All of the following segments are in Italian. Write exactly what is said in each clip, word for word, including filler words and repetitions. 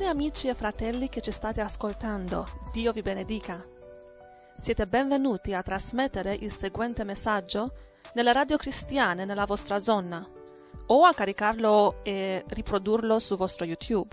amici e fratelli che ci state ascoltando, Dio vi benedica. Siete benvenuti a trasmettere il seguente messaggio nelle radio cristiane nella vostra zona o a caricarlo e riprodurlo su vostro YouTube.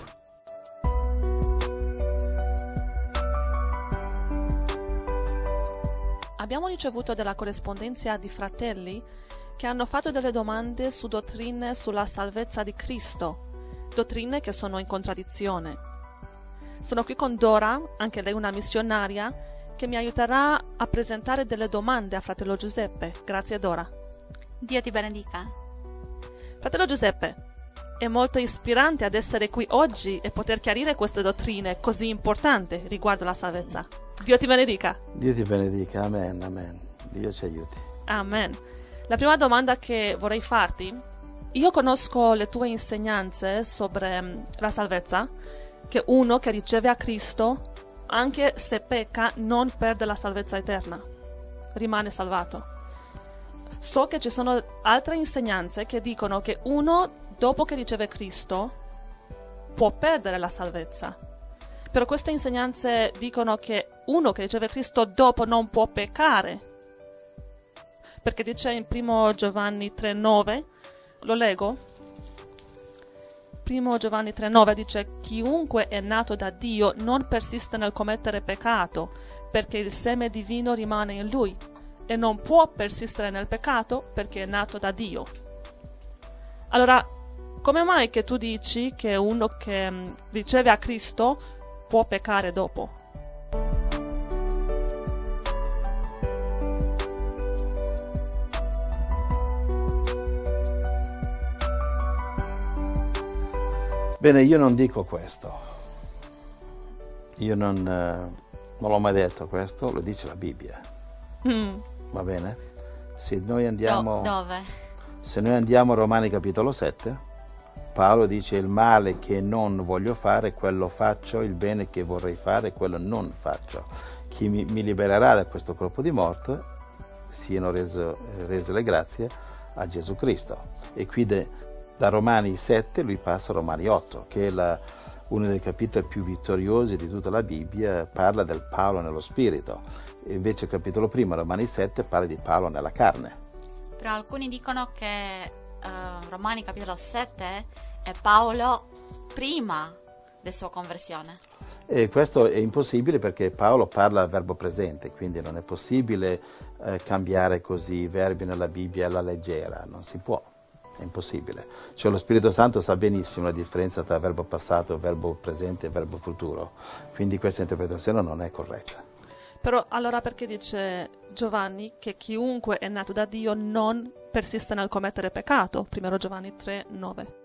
Abbiamo ricevuto della corrispondenza di fratelli che hanno fatto delle domande su dottrine sulla salvezza di Cristo, dottrine che sono in contraddizione. Sono qui con Dora, anche lei una missionaria, che mi aiuterà a presentare delle domande a fratello Giuseppe. Grazie Dora. Dio ti benedica. Fratello Giuseppe, è molto ispirante ad essere qui oggi e poter chiarire queste dottrine così importanti riguardo la salvezza. Dio ti benedica. Dio ti benedica, amen, amen. Dio ci aiuti. Amen. La prima domanda che vorrei farti: io conosco le tue insegnanze sobre la salvezza, che uno che riceve a Cristo, anche se pecca, non perde la salvezza eterna, rimane salvato. So che ci sono altre insegnanze che dicono che uno, dopo che riceve Cristo, può perdere la salvezza. Però queste insegnanze dicono che uno che riceve Cristo dopo non può peccare, perché dice in primo Giovanni tre nove, lo leggo? primo Giovanni tre nove dice: chiunque è nato da Dio non persiste nel commettere peccato, perché il seme divino rimane in lui, e non può persistere nel peccato perché è nato da Dio. Allora, come mai che tu dici che uno che mh, riceve a Cristo può peccare dopo? Bene, io non dico questo, io non, eh, non l'ho mai detto questo, lo dice la Bibbia, mm. Va bene? Se noi andiamo, Do, dove? Se noi andiamo a Romani capitolo sette, Paolo dice: il male che non voglio fare, quello faccio, il bene che vorrei fare, quello non faccio. Chi mi, mi libererà da questo corpo di morte, siano reso, rese le grazie a Gesù Cristo. E qui de, da Romani sette lui passa a Romani otto, che è la, uno dei capitoli più vittoriosi di tutta la Bibbia, parla del Paolo nello spirito. E invece il capitolo primo, Romani sette, parla di Paolo nella carne. Però alcuni dicono che uh, Romani capitolo sette è Paolo prima della sua conversione. E questo è impossibile perché Paolo parla al verbo presente, quindi non è possibile eh, cambiare così i verbi nella Bibbia alla leggera, non si può. È impossibile. Cioè lo Spirito Santo sa benissimo la differenza tra verbo passato, verbo presente e verbo futuro. Quindi questa interpretazione non è corretta. Però allora perché dice Giovanni che chiunque è nato da Dio non persiste nel commettere peccato? primo Giovanni tre nove.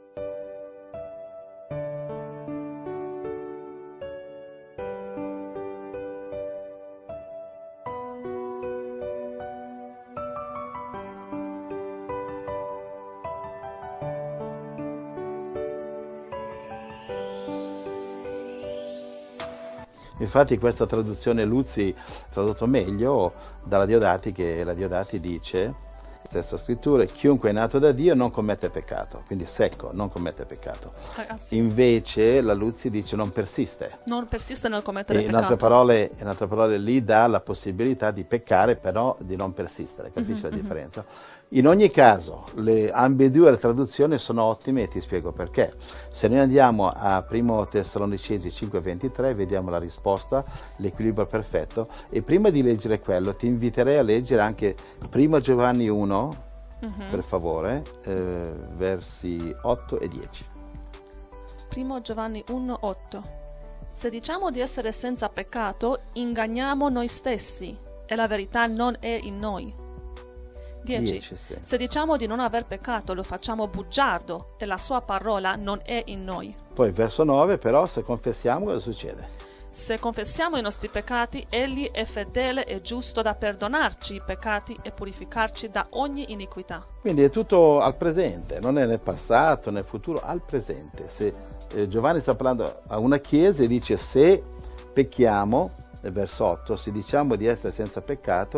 Infatti questa traduzione Luzzi tradotto meglio dalla Diodati, che la Diodati dice, testo scrittura: chiunque è nato da Dio non commette peccato, quindi secco, non commette peccato. Ah, sì. Invece la Luzzi dice non persiste. Non persiste nel commettere e peccato. In altre parole, in altre parole lì dà la possibilità di peccare, però di non persistere, capisci mm-hmm, la differenza? Mm-hmm. In ogni caso, le, ambedue le traduzioni sono ottime e ti spiego perché. Se noi andiamo a primo Tessalonicesi cinque ventitré, vediamo la risposta, l'equilibrio perfetto, e prima di leggere quello ti inviterei a leggere anche primo Giovanni uno, uh-huh. per favore, eh, versi otto e dieci. primo Giovanni uno otto. Se diciamo di essere senza peccato, inganniamo noi stessi e la verità non è in noi. dieci. dieci sì. Se diciamo di non aver peccato, lo facciamo bugiardo e la sua parola non è in noi. Poi verso nove, però, se confessiamo, cosa succede? Se confessiamo i nostri peccati, egli è fedele e giusto da perdonarci i peccati e purificarci da ogni iniquità. Quindi è tutto al presente, non è nel passato, nel futuro, al presente. Se eh, Giovanni sta parlando a una chiesa e dice: se pecchiamo, nel verso otto, se diciamo di essere senza peccato,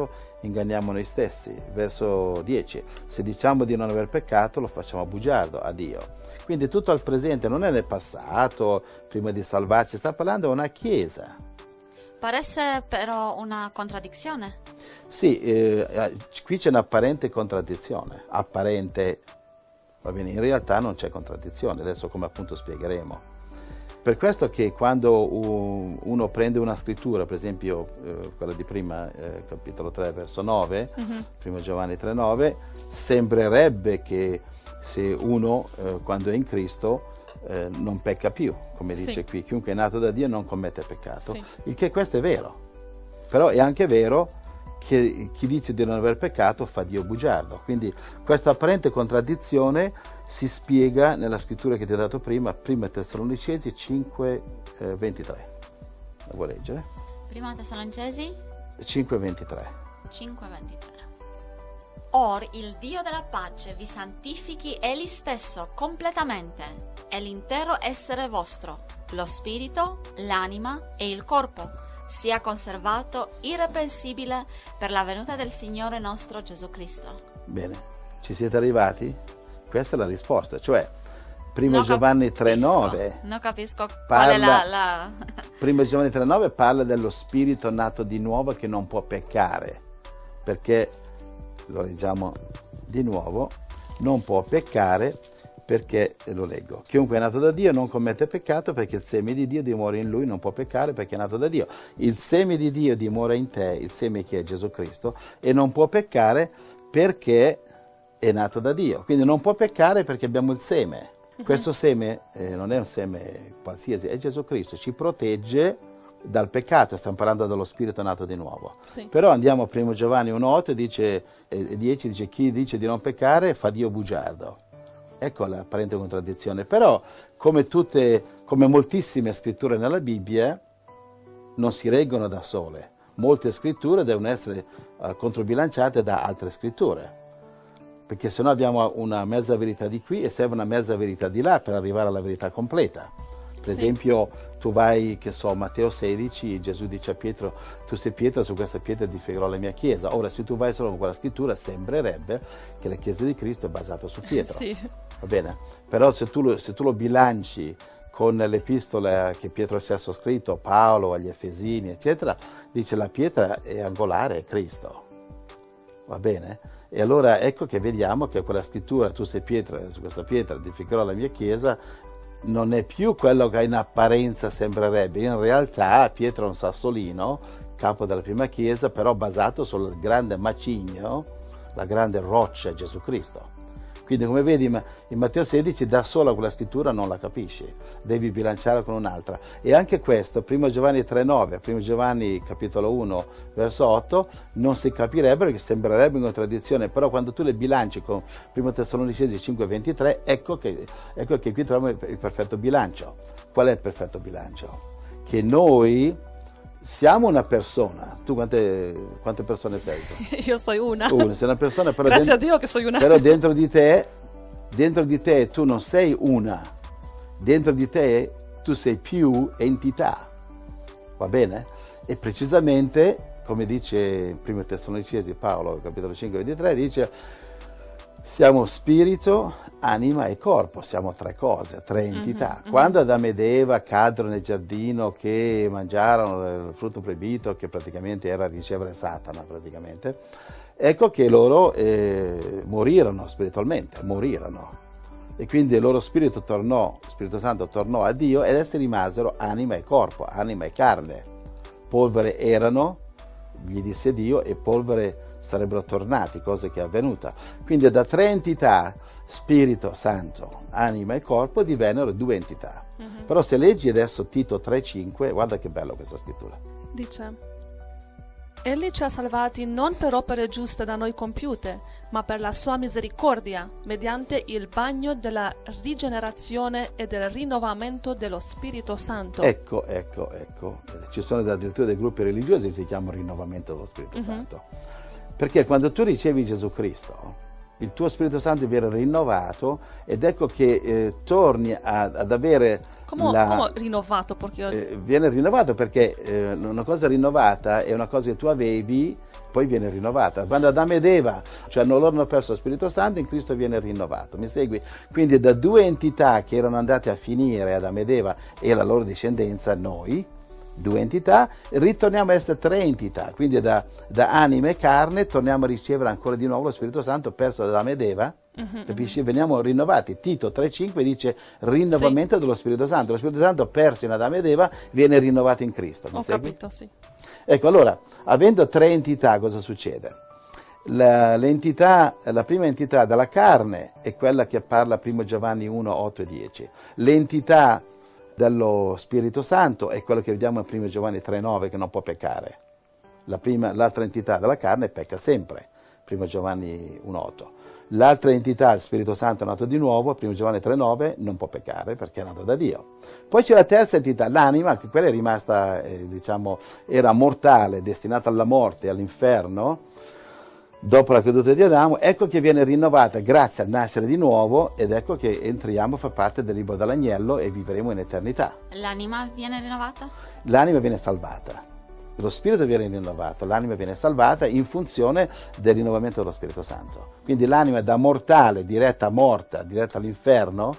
inganniamo noi stessi. Verso dieci, se diciamo di non aver peccato lo facciamo bugiardo a Dio. Quindi tutto al presente, non è nel passato, prima di salvarci, sta parlando di una chiesa. Parece però una contraddizione. Sì, eh, qui c'è un'apparente contraddizione, apparente, va bene, in realtà non c'è contraddizione, adesso come appunto spiegheremo. Per questo che quando uno prende una scrittura, per esempio eh, quella di prima, eh, capitolo tre, verso nove, mm-hmm. primo Giovanni tre nove, sembrerebbe che se uno eh, quando è in Cristo eh, non pecca più, come dice sì. qui, chiunque è nato da Dio non commette peccato, sì. il che questo è vero, però è anche vero che chi dice di non aver peccato fa Dio bugiardo, quindi questa apparente contraddizione si spiega nella scrittura che ti ho dato prima, prima Tessalonicesi cinque ventitré. La vuoi leggere? Prima Tessalonicesi cinque ventitré. cinque ventitré. Or il Dio della pace vi santifichi egli stesso completamente, e l'intero essere vostro, lo spirito, l'anima e il corpo, sia conservato irreprensibile per la venuta del Signore nostro Gesù Cristo. Bene, ci siete arrivati? Questa è la risposta, cioè primo non Giovanni tre nove. Non capisco parla, qual è la... la... primo Giovanni tre nove parla dello spirito nato di nuovo che non può peccare, perché, lo leggiamo di nuovo, non può peccare perché, lo leggo, chiunque è nato da Dio non commette peccato perché il seme di Dio dimora in lui, non può peccare perché è nato da Dio. Il seme di Dio dimora in te, il seme che è Gesù Cristo, e non può peccare perché è nato da Dio. Quindi non può peccare perché abbiamo il seme. Uh-huh. Questo seme eh, non è un seme qualsiasi, è Gesù Cristo, ci protegge dal peccato, stiamo parlando dello spirito nato di nuovo. Sì. Però andiamo a primo Giovanni uno otto, dice, eh, dieci, dice chi dice di non peccare fa Dio bugiardo. Ecco l'apparente contraddizione. Però, come tutte, come moltissime scritture nella Bibbia, non si reggono da sole. Molte scritture devono essere uh, controbilanciate da altre scritture, perché sennò abbiamo una mezza verità di qui e serve una mezza verità di là per arrivare alla verità completa. Per sì. esempio, tu vai, che so, Matteo sedici, Gesù dice a Pietro, tu sei Pietro, su questa pietra edificherò la mia chiesa. Ora, se tu vai solo con quella scrittura, sembrerebbe che la chiesa di Cristo è basata su Pietro. Sì. Va bene? Però se tu, lo, se tu lo bilanci con l'epistola che Pietro stesso ha scritto, Paolo, agli Efesini, eccetera, dice la pietra è angolare, è Cristo. Va bene? E allora ecco che vediamo che quella scrittura, tu sei pietra, su questa pietra edificherò la mia chiesa, non è più quello che in apparenza sembrerebbe. In realtà Pietro è un sassolino, capo della prima chiesa, però basato sul grande macigno, la grande roccia Gesù Cristo. Quindi come vedi in Matteo sedici da sola quella scrittura non la capisci, devi bilanciare con un'altra. E anche questo, primo Giovanni tre nove, primo Giovanni capitolo uno verso otto, non si capirebbe perché sembrerebbe in contraddizione, però quando tu le bilanci con primo Tessalonicesi cinque ventitré, ecco che, ecco che qui troviamo il perfetto bilancio. Qual è il perfetto bilancio? Che noi siamo una persona. Tu quante, quante persone sei? Tu? Io sono una. Una, sei una persona, però grazie dentro, a Dio che sono una. Però dentro di te, dentro di te tu non sei una. Dentro di te tu sei più entità. Va bene? E precisamente, come dice primo Tessalonicesi Paolo, capitolo cinque ventitré, dice siamo spirito, anima e corpo, siamo tre cose, tre entità. Mm-hmm, Quando mm-hmm. Adamo ed Eva caddero nel giardino che mangiarono il frutto proibito, che praticamente era ricevere Satana, praticamente, ecco che loro eh, morirono spiritualmente, morirono. E quindi il loro spirito tornò, Spirito Santo tornò a Dio ed essi rimasero anima e corpo, anima e carne. Polvere erano, gli disse Dio, e polvere sarebbero tornati, cosa che è avvenuta. Quindi da tre entità, Spirito Santo, anima e corpo, divennero due entità. Uh-huh. Però se leggi adesso Tito tre cinque, guarda che bello questa scrittura. Dice: Egli ci ha salvati non per opere giuste da noi compiute, ma per la sua misericordia, mediante il bagno della rigenerazione e del rinnovamento dello Spirito Santo. Ecco, ecco, ecco. Ci sono addirittura dei gruppi religiosi che si chiamano rinnovamento dello Spirito uh-huh. Santo. Perché quando tu ricevi Gesù Cristo, il tuo Spirito Santo viene rinnovato ed ecco che eh, torni a, ad avere come, la... come rinnovato? Perché... Eh, viene rinnovato perché eh, una cosa rinnovata è una cosa che tu avevi, poi viene rinnovata. Quando Adamo ed Eva, cioè loro hanno perso lo Spirito Santo, in Cristo viene rinnovato. Mi segui? Quindi da due entità che erano andate a finire, Adamo ed Eva e la loro discendenza, noi, due entità, ritorniamo a essere tre entità, quindi da, da anima e carne torniamo a ricevere ancora di nuovo lo Spirito Santo perso da Adamo ed Eva, uh-huh, capisci? Uh-huh. Veniamo rinnovati. Tito tre cinque dice rinnovamento sì. dello Spirito Santo. Lo Spirito Santo perso in Adamo ed Eva viene rinnovato in Cristo. Mi Ho segui? capito, sì. Ecco, allora, avendo tre entità, cosa succede? La, l'entità, la prima entità della carne è quella che parla primo Giovanni uno, otto e dieci. L'entità dello Spirito Santo è quello che vediamo in primo Giovanni tre nove, che non può peccare. La prima, l'altra entità della carne pecca sempre, primo Giovanni uno otto. L'altra entità, il Spirito Santo è nato di nuovo, primo Giovanni tre nove, non può peccare perché è nato da Dio. Poi c'è la terza entità, l'anima, che quella è rimasta, eh, diciamo, era mortale, destinata alla morte, all'inferno, dopo la caduta di Adamo. Ecco che viene rinnovata grazie al nascere di nuovo ed ecco che entriamo a far parte del libro dell'agnello e vivremo in eternità. L'anima viene rinnovata? L'anima viene salvata, lo spirito viene rinnovato, l'anima viene salvata in funzione del rinnovamento dello Spirito Santo. Quindi l'anima da mortale, diretta morta, diretta all'inferno,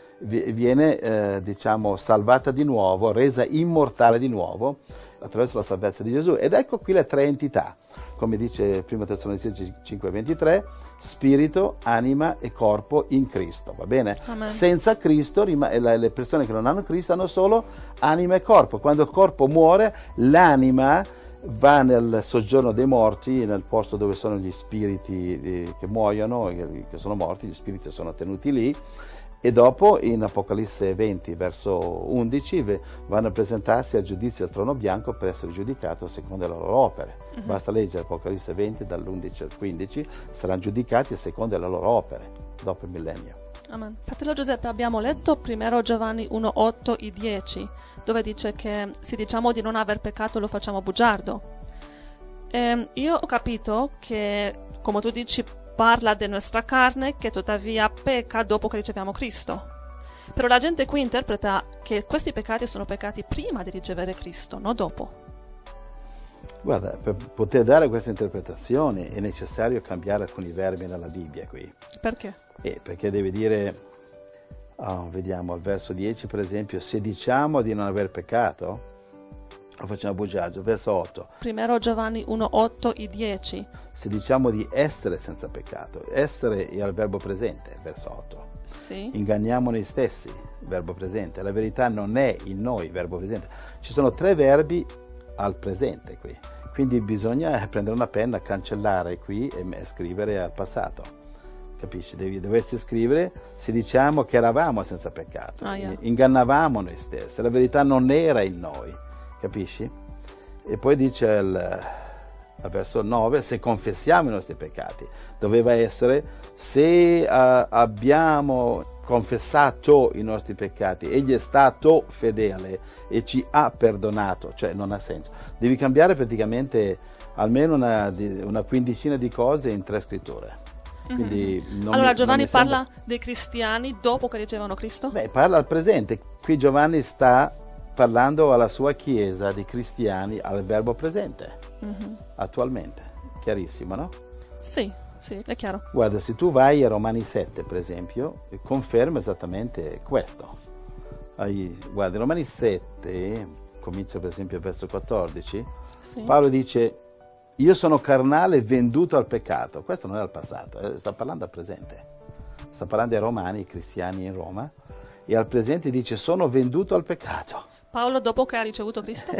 viene eh, diciamo salvata di nuovo, resa immortale di nuovo attraverso la salvezza di Gesù. Ed ecco qui le tre entità, come dice primo Tessalonicesi cinque ventitré, spirito, anima e corpo in Cristo, va bene? Amen. Senza Cristo le persone che non hanno Cristo hanno solo anima e corpo. Quando il corpo muore, l'anima va nel soggiorno dei morti, nel posto dove sono gli spiriti che muoiono, che sono morti, gli spiriti sono tenuti lì. E dopo in Apocalisse venti verso undici vanno a presentarsi al giudizio del trono bianco per essere giudicati secondo le loro opere. Uh-huh. Basta leggere Apocalisse venti dall'undici al quindici, saranno giudicati secondo le loro opere dopo il millennio. Amen. Fratello Giuseppe, abbiamo letto primo Giovanni uno otto e dieci, dove dice che se diciamo di non aver peccato lo facciamo bugiardo. E io ho capito che, come tu dici, parla di nostra carne che tuttavia pecca dopo che riceviamo Cristo. Però la gente qui interpreta che questi peccati sono peccati prima di ricevere Cristo, non dopo. Guarda, per poter dare questa interpretazione è necessario cambiare alcuni verbi nella Bibbia qui. Perché? Eh, perché deve dire, oh, vediamo al verso dieci per esempio, se diciamo di non aver peccato, lo facciamo bugiardo. Verso otto. primo Giovanni uno otto e dieci. Se diciamo di essere senza peccato, essere è al verbo presente, verso otto. Sì. Inganniamo noi stessi, verbo presente. La verità non è in noi, verbo presente. Ci sono tre verbi al presente qui. Quindi bisogna prendere una penna, cancellare qui e scrivere al passato. Capisci? Devi, dovresti scrivere se diciamo che eravamo senza peccato. Ah, yeah. Ingannavamo noi stessi. La verità non era in noi. Capisci? E poi dice al, al verso nove, se confessiamo i nostri peccati, doveva essere se uh, abbiamo confessato i nostri peccati, egli è stato fedele e ci ha perdonato, cioè non ha senso. Devi cambiare praticamente almeno una, una quindicina di cose in tre scritture. Quindi mm-hmm. non allora mi, Giovanni non mi parla sembra... dei cristiani dopo che ricevano Cristo? Beh, parla al presente. Qui Giovanni sta parlando alla sua chiesa di cristiani al verbo presente, mm-hmm. attualmente. Chiarissimo, no? Sì, sì, è chiaro. Guarda, se tu vai a Romani sette, per esempio, conferma esattamente questo. Hai, guarda, Romani sette, comincia per esempio al verso quattordici, sì. Paolo dice, io sono carnale venduto al peccato. Questo non è al passato, sta parlando al presente. Sta parlando ai romani, i cristiani in Roma, e al presente dice, sono venduto al peccato. Paolo dopo che ha ricevuto Cristo?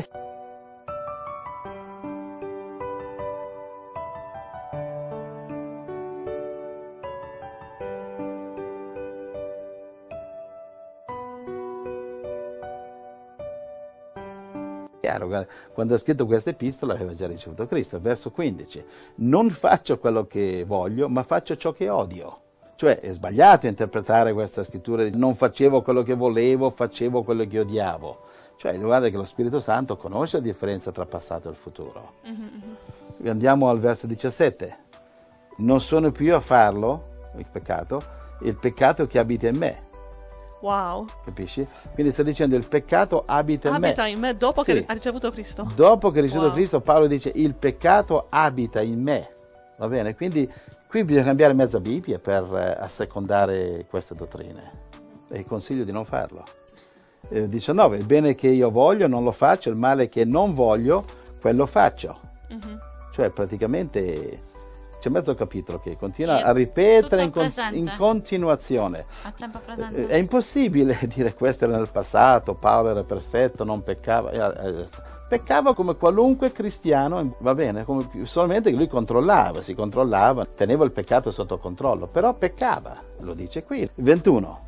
Chiaro, quando ha scritto questa epistola aveva già ricevuto Cristo. Verso quindici, non faccio quello che voglio, ma faccio ciò che odio. Cioè è sbagliato interpretare questa scrittura, non facevo quello che volevo, facevo quello che odiavo. Cioè, guarda che lo Spirito Santo conosce la differenza tra passato e il futuro. Mm-hmm. Andiamo al verso diciassette. Non sono più io a farlo, il peccato, il peccato che abita in me. Wow. Capisci? Quindi sta dicendo il peccato abita in Abita me. in me dopo Sì. che ha ricevuto Cristo. Dopo che ha ricevuto Wow. Cristo, Paolo dice il peccato abita in me. Va bene? Quindi qui bisogna cambiare mezza Bibbia per eh, assecondare queste dottrine. E consiglio di non farlo. Eh, diciannove, il bene che io voglio non lo faccio, il male che non voglio, quello faccio. Mhm. Cioè praticamente c'è mezzo capitolo che continua È a ripetere in, con- tutto in presente. continuazione. A tempo Eh, presente. È impossibile dire questo era nel passato, Paolo era perfetto, non peccava. eh, eh, Peccava come qualunque cristiano, va bene, come, solamente che lui controllava, si controllava, teneva il peccato sotto controllo, però peccava, lo dice qui. ventuno.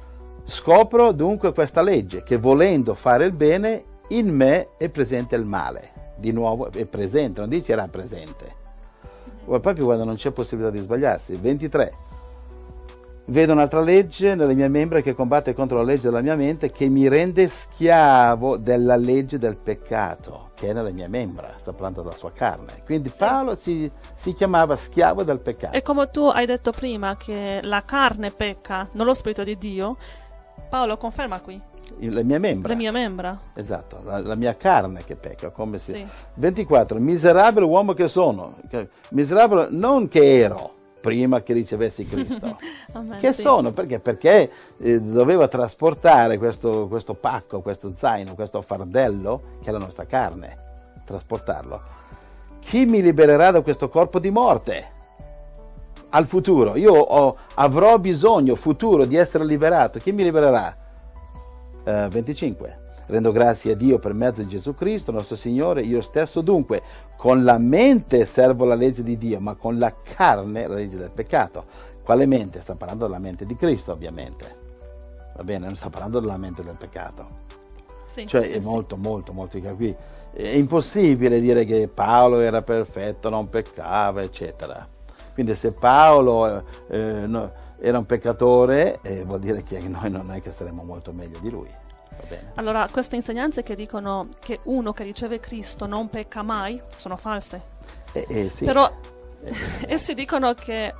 Scopro dunque questa legge, che volendo fare il bene, in me è presente il male. Di nuovo è presente, non dice era presente. O proprio quando non c'è possibilità di sbagliarsi. ventitré. Vedo un'altra legge nelle mie membra che combatte contro la legge della mia mente, che mi rende schiavo della legge del peccato, che è nelle mie membra, sta parlando della sua carne. Quindi Sì. Paolo si, si chiamava schiavo del peccato. E come tu hai detto prima che la carne pecca, non lo spirito di Dio, Paolo conferma qui, Le mie membra. le mie membra. Esatto, la, la mia carne che pecca, come si... Sì. ventiquattro. Miserabile uomo che sono. Che- Miserabile non che ero prima che ricevessi Cristo. Amen, Che sì. sono? Perché? Perché eh, doveva trasportare questo, questo pacco, questo zaino, questo fardello, che è la nostra carne, trasportarlo. Chi mi libererà da questo corpo di morte? Al futuro, io ho- avrò bisogno, futuro, di essere liberato. Chi mi libererà? Eh, venticinque. Rendo grazie a Dio per mezzo di Gesù Cristo, nostro Signore, io stesso dunque, con la mente servo la legge di Dio, ma con la carne la legge del peccato. Quale mente? Sta parlando della mente di Cristo, ovviamente. Va bene, non sta parlando della mente del peccato. Sì, Cioè sì, è sì. molto, molto, molto qui. È impossibile dire che Paolo era perfetto, non peccava, eccetera. Quindi se Paolo eh, no, era un peccatore, eh, vuol dire che noi non è che saremo molto meglio di lui. Va bene. Allora, queste insegnanze che dicono che uno che riceve Cristo non pecca mai sono false. Eh, eh, sì. Però essi dicono che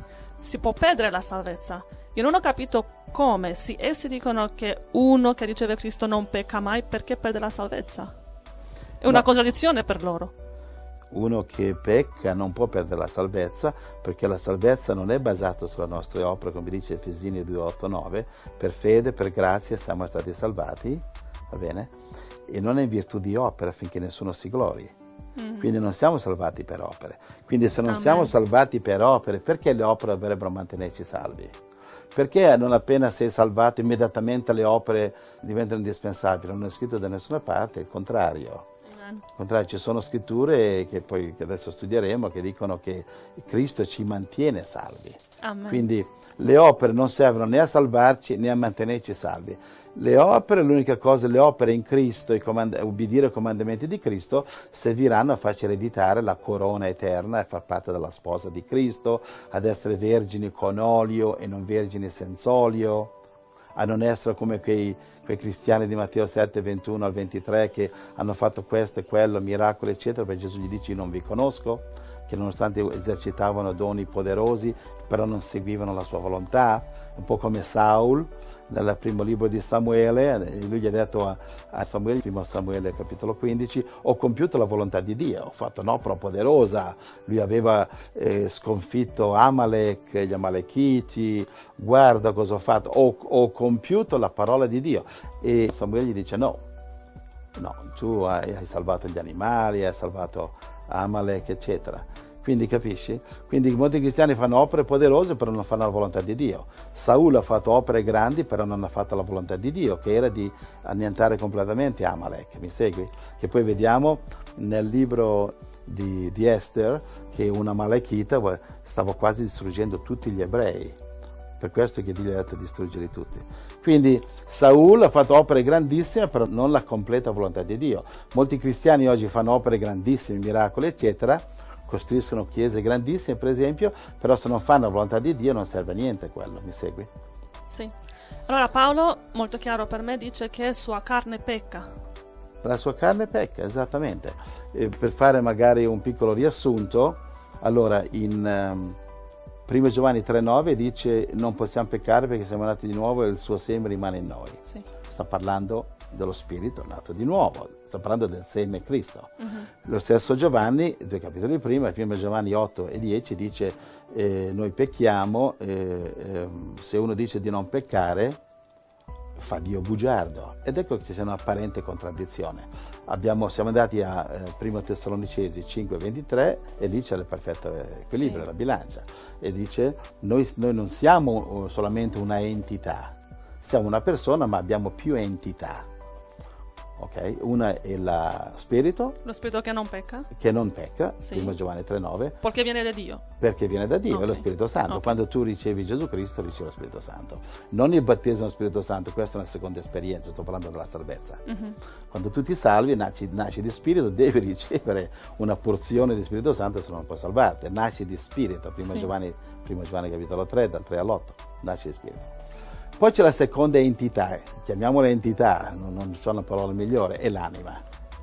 si può perdere la salvezza. Io non ho capito come, se essi dicono che uno che riceve Cristo non pecca mai, perché perde la salvezza? È una No. contraddizione per loro. Uno che pecca non può perdere la salvezza, perché la salvezza non è basata sulle nostre opere, come dice Efesini due, otto, nove, per fede, per grazia siamo stati salvati, va bene? E non è in virtù di opere affinché nessuno si glori. Mm. Quindi non siamo salvati per opere. Quindi se non Amen. siamo salvati per opere, perché le opere dovrebbero mantenerci salvi? Perché non appena sei salvato immediatamente le opere diventano indispensabili? Non è scritto da nessuna parte, è il contrario. Amen. Al contrario, ci sono scritture che poi che adesso studieremo che dicono che Cristo ci mantiene salvi. Amen. Quindi le opere non servono né a salvarci né a mantenerci salvi. Le opere, l'unica cosa, le opere in Cristo, i comand- ubbidire ai comandamenti di Cristo, serviranno a farci ereditare la corona eterna, a far parte della sposa di Cristo, ad essere vergini con olio e non vergini senza olio, a non essere come quei, quei cristiani di Matteo sette, ventuno al ventitré che hanno fatto questo e quello, miracoli eccetera, perché Gesù gli dice io non vi conosco, che nonostante esercitavano doni poderosi, però non seguivano la sua volontà, un po' come Saul, nel primo libro di Samuele, lui gli ha detto a, a Samuele, primo Samuele capitolo quindici, ho compiuto la volontà di Dio, ho fatto un'opera poderosa, lui aveva eh, sconfitto Amalek, gli Amalechiti, guarda cosa ho fatto, ho, ho compiuto la parola di Dio. E Samuele gli dice no, no, tu hai, hai salvato gli animali, hai salvato Amalek, eccetera. Quindi capisci? Quindi molti cristiani fanno opere poderose però non fanno la volontà di Dio. Saul ha fatto opere grandi però non ha fatto la volontà di Dio, che era di annientare completamente Amalek. Mi segui? Che poi vediamo nel libro di, di Esther che una Amalechita stava quasi distruggendo tutti gli ebrei. Per questo che Dio gli ha detto di distruggerli tutti. Quindi Saul ha fatto opere grandissime però non la completa volontà di Dio. Molti cristiani oggi fanno opere grandissime, miracoli eccetera, costruiscono chiese grandissime per esempio, però se non fanno la volontà di Dio non serve a niente quello, mi segui? Sì. Allora Paolo, molto chiaro per me, dice che sua carne pecca. La sua carne pecca, esattamente. E per fare magari un piccolo riassunto, allora in, um, Primo Giovanni tre nove dice non possiamo peccare perché siamo nati di nuovo e il suo seme rimane in noi. Sì. Sta parlando dello spirito nato di nuovo, sta parlando del seme Cristo. Uh-huh. Lo stesso Giovanni, due capitoli prima, primo Giovanni otto e dieci dice eh, noi pecchiamo, eh, eh, se uno dice di non peccare fa Dio bugiardo, ed ecco che c'è una apparente contraddizione. Abbiamo, siamo andati a eh, primo Tessalonicesi cinque ventitré e lì c'è il perfetto equilibrio, sì. La bilancia, e dice noi, noi non siamo solamente una entità, siamo una persona ma abbiamo più entità. Okay? Una è lo spirito, lo spirito che non pecca, che non pecca, sì. primo Giovanni tre nove, perché viene da Dio, perché viene da Dio, okay. È lo Spirito Santo. Okay. Quando tu ricevi Gesù Cristo ricevi lo Spirito Santo, non il battesimo dello Spirito Santo, questa è una seconda esperienza, sto parlando della salvezza. Uh-huh. Quando tu ti salvi, nasci, nasci di spirito, devi ricevere una porzione di Spirito Santo, se no non puoi salvarti. Nasci di spirito, primo sì. Giovanni, primo Giovanni capitolo tre, dal tre all'otto, nasci di spirito. Poi c'è la seconda entità, chiamiamola entità, non, non c'è una parola migliore, è l'anima,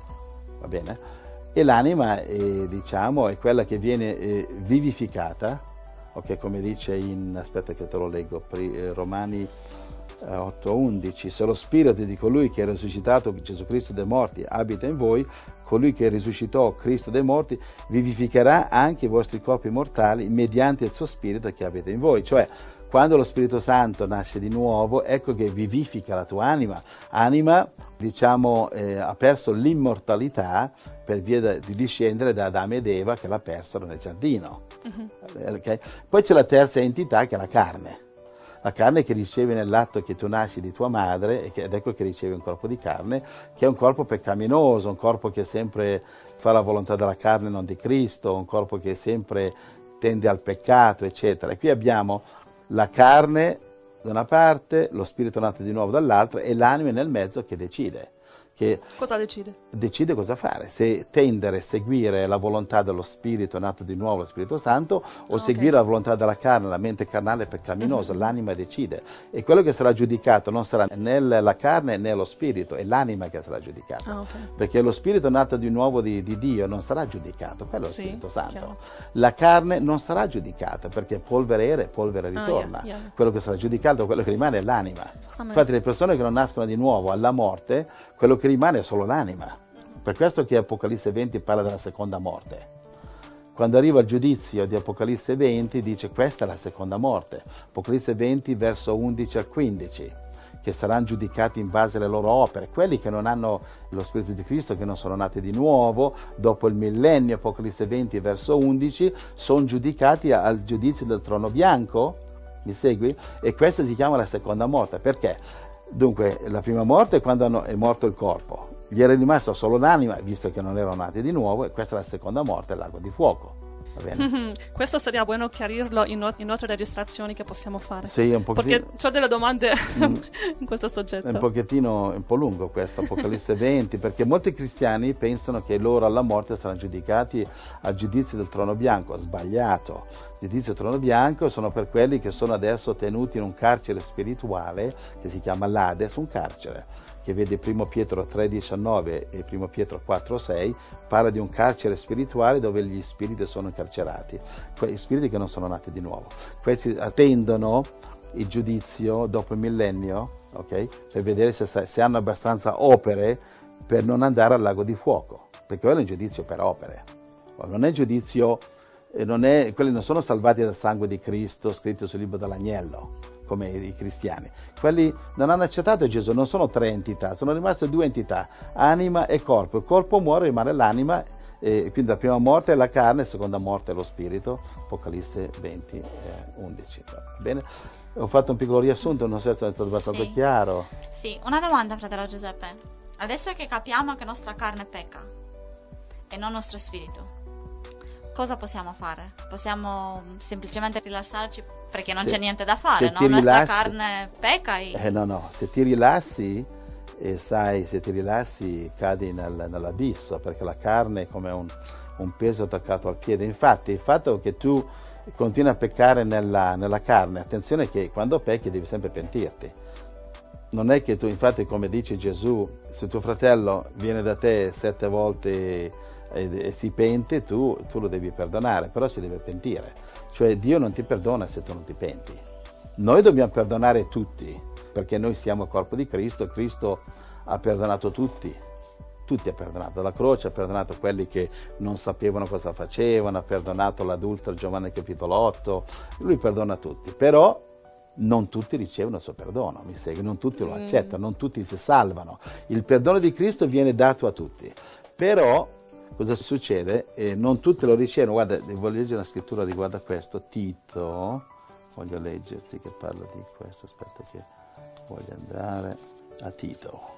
va bene? E l'anima, è, diciamo, è quella che viene eh, vivificata, ok, come dice in, aspetta che te lo leggo, pri, eh, Romani eh, otto undici, se lo spirito di colui che ha risuscitato Gesù Cristo dai morti abita in voi, colui che risuscitò Cristo dai morti vivificherà anche i vostri corpi mortali mediante il suo spirito che abita in voi, cioè quando lo Spirito Santo nasce di nuovo, ecco che vivifica la tua anima. Anima, diciamo, eh, ha perso l'immortalità per via da, di discendere da Adamo ed Eva che l'ha persero nel giardino. Uh-huh. Okay? Poi c'è la terza entità che è la carne. La carne che riceve nell'atto che tu nasci di tua madre, e che, ed ecco che riceve un corpo di carne, che è un corpo peccaminoso, un corpo che sempre fa la volontà della carne e non di Cristo, un corpo che sempre tende al peccato, eccetera. E qui abbiamo la carne da una parte, lo spirito nato di nuovo dall'altra e l'anima nel mezzo che decide. Che cosa decide? Decide cosa fare, se tendere, seguire la volontà dello spirito nato di nuovo, lo Spirito Santo, o okay. seguire la volontà della carne, la mente carnale peccaminosa, mm-hmm. l'anima decide. E quello che sarà giudicato non sarà né la carne né lo spirito, è l'anima che sarà giudicata. Ah, okay. Perché lo spirito nato di nuovo di, di Dio non sarà giudicato, quello è lo sì, Spirito Santo. Chiaro. La carne non sarà giudicata, perché polvere era e polvere ritorna. Ah, yeah, yeah. Quello che sarà giudicato, quello che rimane è l'anima. Amen. Infatti le persone che non nascono di nuovo alla morte, quello che rimane è solo l'anima. Per questo che Apocalisse venti parla della seconda morte. Quando arriva il giudizio di Apocalisse venti dice questa è la seconda morte. Apocalisse venti verso undici al quindici, che saranno giudicati in base alle loro opere. Quelli che non hanno lo Spirito di Cristo, che non sono nati di nuovo, dopo il millennio, Apocalisse venti verso undici, sono giudicati al giudizio del trono bianco. Mi segui? E questa si chiama la seconda morte. Perché? Dunque, la prima morte è quando hanno, è morto il corpo. Gli era rimasto solo l'anima, visto che non erano nati di nuovo, e questa è la seconda morte, il lago di fuoco. Va bene? Questo sarebbe buono chiarirlo in, not- in altre registrazioni che possiamo fare. Sì, un pochettino. Perché ho delle domande mm. in questo soggetto. È un pochettino un po' lungo questo, Apocalisse venti, perché molti cristiani pensano che loro alla morte saranno giudicati al giudizio del trono bianco. Sbagliato. Il giudizio del trono bianco sono per quelli che sono adesso tenuti in un carcere spirituale che si chiama l'Ades, un carcere che vede primo Pietro tre diciannove e primo Pietro quattro sei, parla di un carcere spirituale dove gli spiriti sono incarcerati, quegli spiriti che non sono nati di nuovo. Questi attendono il giudizio dopo il millennio, okay, per vedere se, se hanno abbastanza opere per non andare al lago di fuoco, perché quello è un giudizio per opere, non è giudizio, non è, quelli non sono salvati dal sangue di Cristo scritto sul libro dell'agnello, come i cristiani. Quelli non hanno accettato Gesù, non sono tre entità, sono rimaste due entità, anima e corpo. Il corpo muore, rimane l'anima, e quindi la prima morte è la carne, la seconda morte è lo spirito, Apocalisse venti undici. Bene? Ho fatto un piccolo riassunto, non so se è stato abbastanza sì. chiaro. Sì, una domanda, fratello Giuseppe. Adesso che capiamo che nostra carne pecca e non nostro spirito, cosa possiamo fare? Possiamo semplicemente rilassarci perché non se, c'è niente da fare, no? Rilassi, nostra carne pecca e... eh, no, no, se ti rilassi e sai, se ti rilassi cadi nel, nell'abisso, perché la carne è come un, un peso attaccato al piede. Infatti il fatto che tu continui a peccare nella, nella carne, attenzione che quando pecchi devi sempre pentirti. Non è che tu, infatti come dice Gesù, se tuo fratello viene da te sette volte e, e si pente, tu, tu lo devi perdonare, però si deve pentire. Cioè Dio non ti perdona se tu non ti penti. Noi dobbiamo perdonare tutti, perché noi siamo il corpo di Cristo, Cristo ha perdonato tutti. Tutti ha perdonato, dalla croce ha perdonato quelli che non sapevano cosa facevano, ha perdonato l'adultero Giovanni capitolo otto, lui perdona tutti, però non tutti ricevono il suo perdono, mi segui, non tutti lo accettano, non tutti si salvano. Il perdono di Cristo viene dato a tutti, però cosa succede? Eh, non tutti lo ricevono. Guarda, voglio leggere una scrittura riguardo a questo, Tito, voglio leggerti che parla di questo, aspetta che voglio andare a Tito.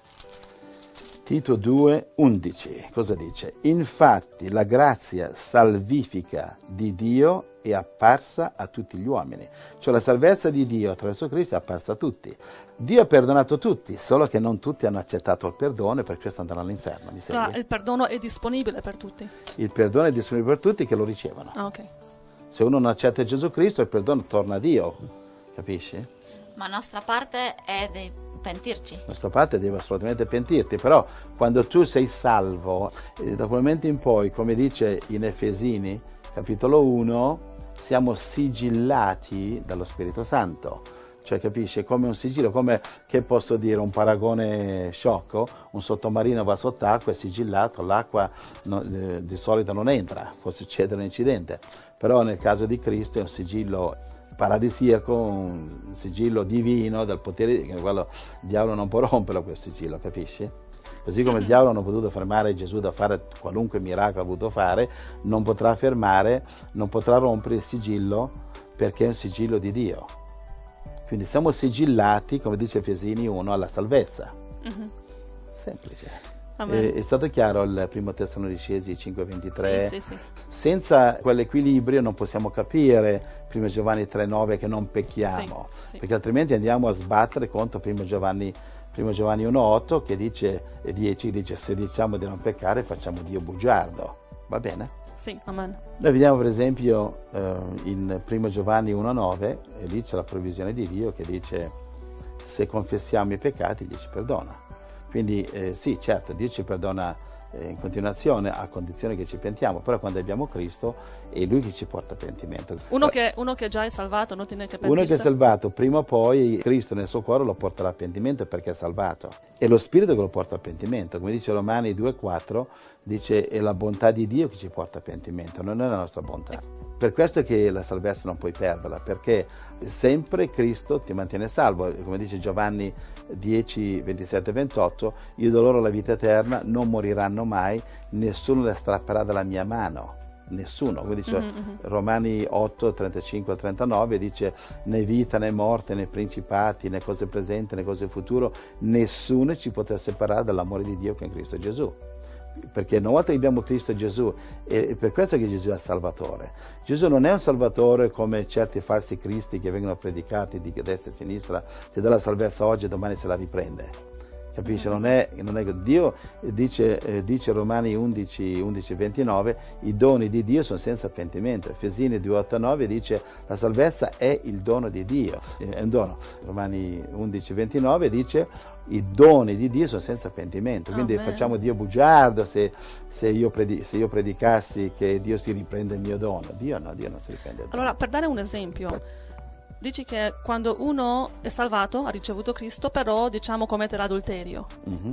Tito due, undici, cosa dice? Infatti la grazia salvifica di Dio è apparsa a tutti gli uomini. Cioè la salvezza di Dio attraverso Cristo è apparsa a tutti. Dio ha perdonato tutti, solo che non tutti hanno accettato il perdono e per questo andranno all'inferno. Mi segui? Ah, il perdono è disponibile per tutti. Il perdono è disponibile per tutti che lo ricevono. Ah, ok. Se uno non accetta Gesù Cristo, il perdono torna a Dio. Capisci? Ma nostra parte è di pentirci. La nostra parte deve assolutamente pentirti, però quando tu sei salvo, eh, da quel momento in poi, come dice in Efesini, capitolo uno, siamo sigillati dallo Spirito Santo. Cioè, capisci? Come un sigillo, come, che posso dire, un paragone sciocco, un sottomarino va sott'acqua, è sigillato, l'acqua no, eh, di solito non entra, può succedere un incidente, però nel caso di Cristo è un sigillo paradisiaco, un sigillo divino dal potere, che quello, il diavolo non può romperlo quel sigillo, capisci? Così come il diavolo non ha potuto fermare Gesù da fare qualunque miracolo ha voluto fare, non potrà fermare, non potrà rompere il sigillo perché è un sigillo di Dio. Quindi siamo sigillati, come dice Efesini uno, alla salvezza. Mm-hmm. Semplice. Eh, è stato chiaro il primo Tessalonicesi cinque ventitré? Sì, sì, sì. Senza quell'equilibrio non possiamo capire primo Giovanni tre nove che non pecchiamo, sì, sì. Perché altrimenti andiamo a sbattere contro primo Giovanni, primo Giovanni uno otto che dice, e dieci dice se diciamo di non peccare facciamo Dio bugiardo. Va bene? Sì, amen. Noi vediamo per esempio eh, in primo Giovanni uno nove, e lì c'è la provvisione di Dio che dice se confessiamo i peccati Dio ci perdona. Quindi eh, sì, certo, Dio ci perdona eh, in continuazione a condizione che ci pentiamo, però quando abbiamo Cristo è Lui che ci porta a pentimento. Uno che, uno che già è salvato non tiene che pentirsi. Uno che è salvato, prima o poi Cristo nel suo cuore lo porterà a pentimento perché è salvato. È lo Spirito che lo porta a pentimento, come dice Romani due quattro, dice è la bontà di Dio che ci porta a pentimento, non è la nostra bontà. Per questo è che la salvezza non puoi perderla, perché sempre Cristo ti mantiene salvo, come dice Giovanni dieci ventisette ventotto, io do loro la vita eterna, non moriranno mai, nessuno le strapperà dalla mia mano. Nessuno, come dice mm-hmm. Romani otto trentacinque al trentanove, dice né vita né morte né principati né cose presenti né cose futuro, nessuno ci potrà separare dall'amore di Dio che è in Cristo Gesù. Perché una volta che abbiamo Cristo Gesù, è per questo che Gesù è il Salvatore. Gesù non è un Salvatore come certi falsi cristi che vengono predicati di destra e sinistra, ti dà la salvezza oggi e domani se la riprende. Capisci? Non è, non è Dio dice, eh, dice Romani undici, undici ventinove, i doni di Dio sono senza pentimento. Efesini due otto nove dice la salvezza è il dono di Dio, è un dono. Romani undici ventinove dice i doni di Dio sono senza pentimento, quindi oh, facciamo Dio bugiardo se, se, io predi, se io predicassi che Dio si riprende il mio dono. Dio no, Dio non si riprende il dono. Allora, per dare un esempio, dici che quando uno è salvato, ha ricevuto Cristo, però diciamo commette l'adulterio. Mm-hmm.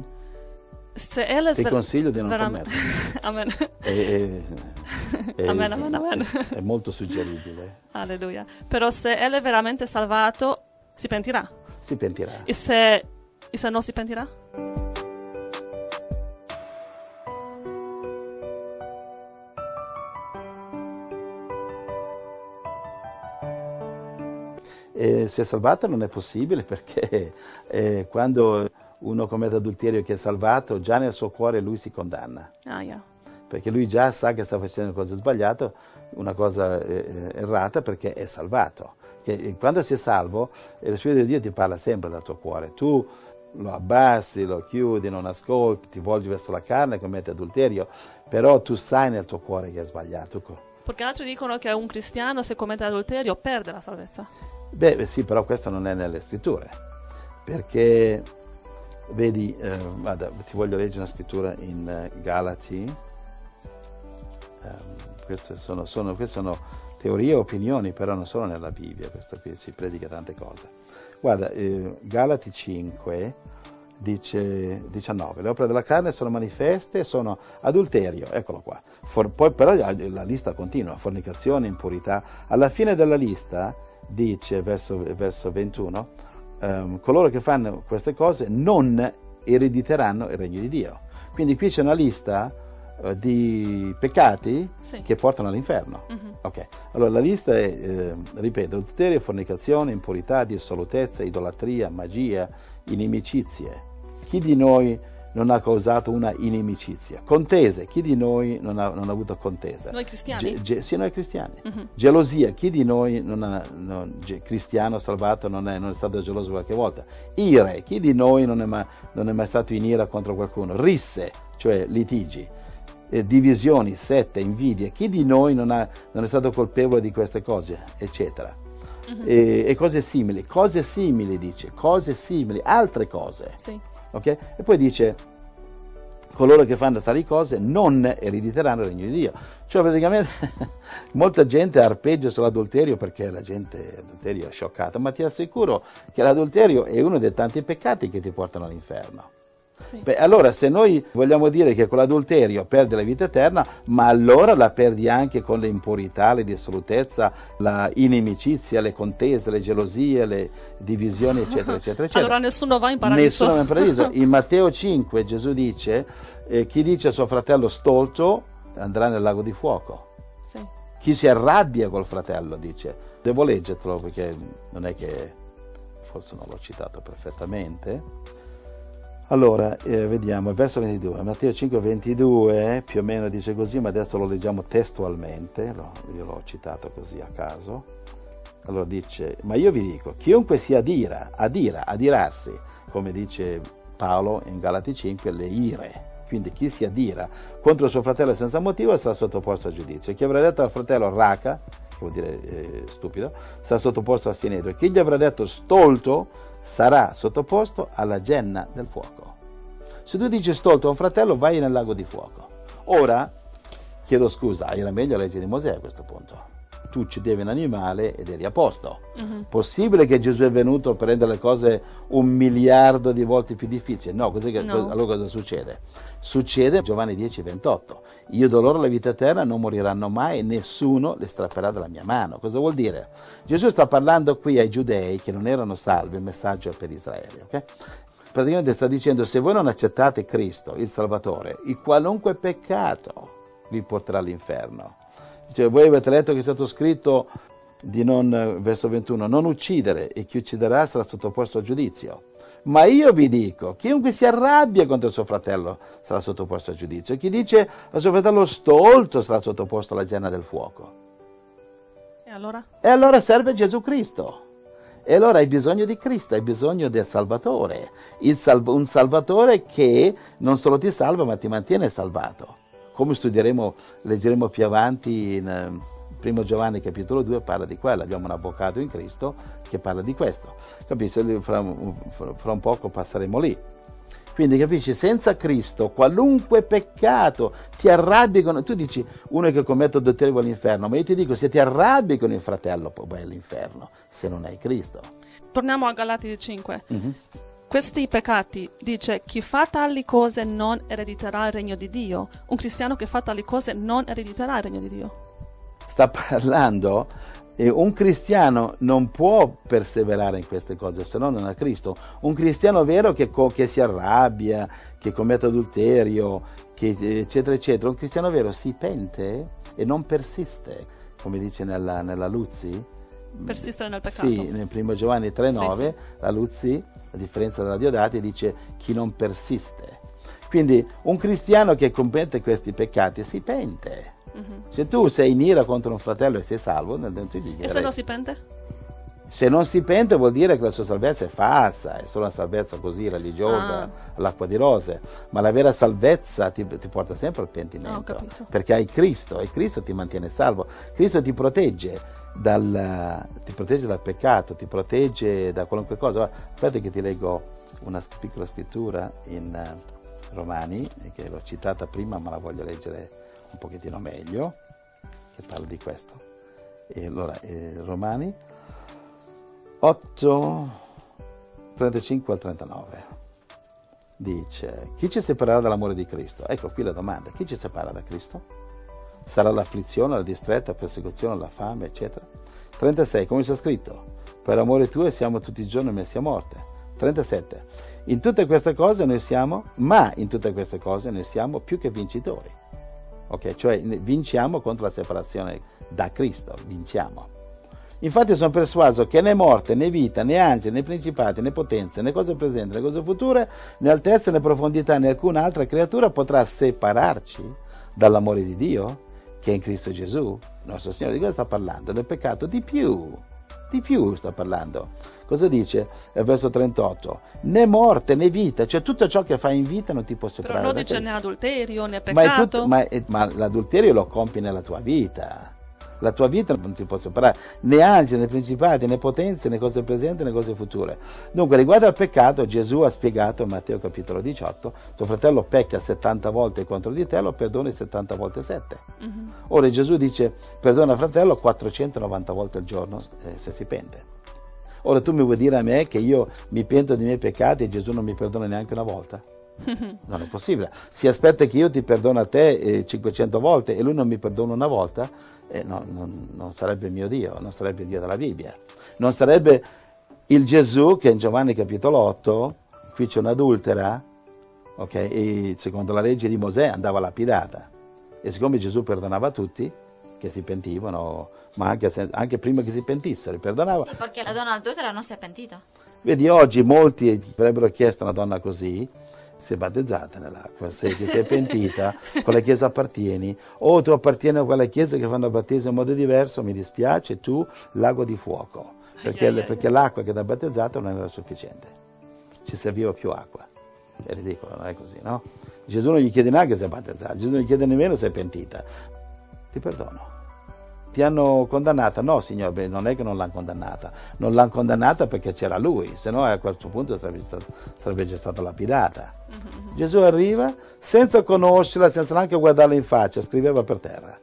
Se è Ti sver- consiglio di non veram- commettere. Amen. È, è, è, amen, amen, amen. È, è molto suggeribile. Alleluia. Però se è veramente salvato, si pentirà. Si pentirà. E se, e se non si pentirà? Eh, se è salvato non è possibile perché eh, quando uno commette adulterio che è salvato, già nel suo cuore lui si condanna. Ah, yeah. Perché lui già sa che sta facendo una cosa sbagliata, una cosa eh, errata perché è salvato. Che, quando sei salvo, lo Spirito di Dio ti parla sempre dal tuo cuore. Tu lo abbassi, lo chiudi, non ascolti, ti volgi verso la carne, commetti adulterio, però tu sai nel tuo cuore che è sbagliato. Perché altri dicono che un cristiano se commette adulterio perde la salvezza. Beh, sì, però questo non è nelle scritture, perché, vedi, eh, guarda, ti voglio leggere una scrittura in uh, Galati, queste, sono, sono, queste sono teorie e opinioni, però non sono nella Bibbia, questo qui si predica tante cose. Guarda, eh, Galati cinque dice diciannove, le opere della carne sono manifeste e sono adulterio, eccolo qua. For, poi però la lista continua, fornicazione, impurità. Alla fine della lista dice, verso, verso ventuno, um, coloro che fanno queste cose non erediteranno il regno di Dio. Quindi qui c'è una lista uh, di peccati sì. che portano all'inferno. Uh-huh. Ok, allora la lista è, eh, ripeto, adulterio, fornicazione, impurità, dissolutezza, idolatria, magia, inimicizie. Chi di noi non ha causato una inimicizia? Contese, chi di noi non ha, non ha avuto contesa? Noi cristiani? Ge, ge, sì, noi cristiani. Uh-huh. Gelosia, chi di noi non ha, non, ge, cristiano salvato non è, non è stato geloso qualche volta? Ire, chi di noi non è, mai, non è mai stato in ira contro qualcuno? Risse, cioè litigi, eh, divisioni, sette, invidie, chi di noi non, ha, non è stato colpevole di queste cose, eccetera. Uh-huh. E, e cose simili, cose simili dice, cose simili, altre cose. Sì. Okay? E poi dice, coloro che fanno tali cose non erediteranno il regno di Dio. Cioè praticamente molta gente arpeggia sull'adulterio perché la gente l'adulterio è scioccata, ma ti assicuro che l'adulterio è uno dei tanti peccati che ti portano all'inferno. Sì. Beh, allora se noi vogliamo dire che con l'adulterio perdi la vita eterna, ma allora la perdi anche con le impurità, le dissolutezza, la inimicizia, le contese, le gelosie, le divisioni, eccetera, eccetera, eccetera. Allora nessuno va in paradiso. Nessuno va in paradiso. In Matteo cinque Gesù dice, eh, chi dice a suo fratello stolto andrà nel lago di fuoco. Sì. Chi si arrabbia col fratello, dice, devo leggertelo perché non è che forse non l'ho citato perfettamente. Allora, eh, vediamo, il verso ventidue, Matteo cinque ventidue, più o meno dice così, ma adesso lo leggiamo testualmente, lo, io l'ho citato così a caso. Allora dice, ma io vi dico, chiunque si adira, adira, adirarsi, come dice Paolo in Galati cinque, le ire. Quindi chi si adira contro il suo fratello senza motivo sarà sottoposto a giudizio. Chi avrà detto al fratello raca, che vuol dire eh, stupido, sarà sottoposto a sinedrio. Chi gli avrà detto stolto sarà sottoposto alla genna del fuoco. Se tu dici stolto a un fratello, vai nel lago di fuoco. Ora, chiedo scusa, era meglio la legge di Mosè a questo punto. Tu uccidevi un animale ed eri a posto. Uh-huh. Possibile che Gesù è venuto per rendere le cose un miliardo di volte più difficili? No, così che, no. Allora cosa succede? Succede Giovanni dieci ventotto. Io do loro la vita eterna, non moriranno mai, nessuno le strapperà dalla mia mano. Cosa vuol dire? Gesù sta parlando qui ai giudei che non erano salvi, il messaggio è per Israele, ok? Praticamente sta dicendo, se voi non accettate Cristo, il Salvatore, il qualunque peccato vi porterà all'inferno. Cioè, voi avete letto che è stato scritto di non, verso ventuno, non uccidere, e chi ucciderà sarà sottoposto a giudizio. Ma io vi dico, chiunque si arrabbia contro il suo fratello sarà sottoposto a giudizio. Chi dice al suo fratello stolto sarà sottoposto alla genna del fuoco. E allora? E allora serve Gesù Cristo. E allora hai bisogno di Cristo, hai bisogno del Salvatore. Il salv- un Salvatore che non solo ti salva, ma ti mantiene salvato. Come studieremo, leggeremo più avanti in primo Giovanni capitolo due, parla di quello. Abbiamo un avvocato in Cristo che parla di questo. Capisci? Fra, fra un poco passeremo lì. Quindi capisci, senza Cristo qualunque peccato ti arrabbi con... Tu dici, uno che commette adulterio va all'inferno, ma io ti dico, se ti arrabbi con il fratello poi vai all'inferno, se non hai Cristo. Torniamo a Galati cinque. Mm-hmm. Questi peccati, dice, chi fa tali cose non erediterà il regno di Dio. Un cristiano che fa tali cose non erediterà il regno di Dio. Sta parlando, eh, un cristiano non può perseverare in queste cose se no non ha Cristo. Un cristiano vero che, che si arrabbia, che commette adulterio, che, eccetera, eccetera, un cristiano vero si pente e non persiste, come dice nella, nella Luzzi. Persistere nel peccato. Sì, nel primo Giovanni tre nove, sì, sì. La Luzzi, a differenza della Diodati, dice chi non persiste. Quindi un cristiano che commette questi peccati si pente. Uh-huh. Se tu sei in ira contro un fratello e sei salvo, nel dentro di e se non si pente? Se non si pente vuol dire che la sua salvezza è falsa, è solo una salvezza così religiosa, ah. all'acqua di rose, ma la vera salvezza ti, ti porta sempre al pentimento, oh, perché hai Cristo e Cristo ti mantiene salvo. Cristo ti protegge dal, ti protegge dal peccato, ti protegge da qualunque cosa. Aspetta che ti leggo una piccola scrittura in uh, Romani, che l'ho citata prima ma la voglio leggere un pochettino meglio, che parla di questo. E allora, eh, Romani otto, trentacinque al trentanove. Dice, chi ci separerà dall'amore di Cristo? Ecco qui la domanda, chi ci separa da Cristo? Sarà l'afflizione, la distretta, la persecuzione, la fame, eccetera. trentasei, come sta scritto? Per amore tuo siamo tutti i giorni messi a morte. trentasette, in tutte queste cose noi siamo, ma in tutte queste cose noi siamo più che vincitori. Ok, cioè vinciamo contro la separazione da Cristo, vinciamo. Infatti sono persuaso che né morte, né vita, né angeli, né principati, né potenze, né cose presenti, né cose future, né altezza, né profondità, né alcun'altra creatura potrà separarci dall'amore di Dio, che è in Cristo Gesù, nostro Signore. Di cosa sta parlando? Del peccato? Di più, di più sta parlando. Cosa dice? Nel verso trentotto, né morte, né vita, cioè tutto ciò che fai in vita non ti può separare Però non da dice Cristo. né adulterio, né Ma, è peccato. tutto, ma, è, ma l'adulterio lo compi nella tua vita. La tua vita non ti può separare né angeli, né principati, né potenze, né cose presenti, né cose future. Dunque, riguardo al peccato, Gesù ha spiegato in Matteo capitolo diciotto, tuo fratello pecca settanta volte contro di te, lo perdoni settanta volte sette. Uh-huh. Ora Gesù dice, perdona fratello quattrocentonovanta volte al giorno eh, se si pente. Ora tu mi vuoi dire a me che io mi pento dei miei peccati e Gesù non mi perdona neanche una volta? Non è possibile. Si aspetta che io ti perdono a te eh, cinquecento volte e lui non mi perdona una volta? Eh, no, non, non sarebbe mio Dio, non sarebbe il Dio della Bibbia, non sarebbe il Gesù che in Giovanni capitolo otto, qui c'è un'adultera, ok, e secondo la legge di Mosè andava lapidata, e siccome Gesù perdonava tutti che si pentivano, ma anche, anche prima che si pentissero, perdonava. Sì, perché la donna adultera non si è pentita. Vedi, oggi molti avrebbero chiesto a una donna così, si è battezzata nell'acqua, se ti sei pentita, quella chiesa appartieni, o tu appartieni a quella chiesa che fanno il battesimo in modo diverso, mi dispiace, tu lago di fuoco, perché, yeah, yeah, perché yeah. l'acqua che ti ha battezzato non era sufficiente, ci serviva più acqua. È ridicolo, non è così, no? Gesù non gli chiede neanche se è battezzato, Gesù non gli chiede nemmeno se è pentita, ti perdono. Ti hanno condannata? No, signore, beh, non è che non l'hanno condannata, non l'hanno condannata perché c'era lui, se no a questo punto sarebbe, stato, sarebbe già stata lapidata. Mm-hmm. Gesù arriva senza conoscerla, senza neanche guardarla in faccia, scriveva per terra.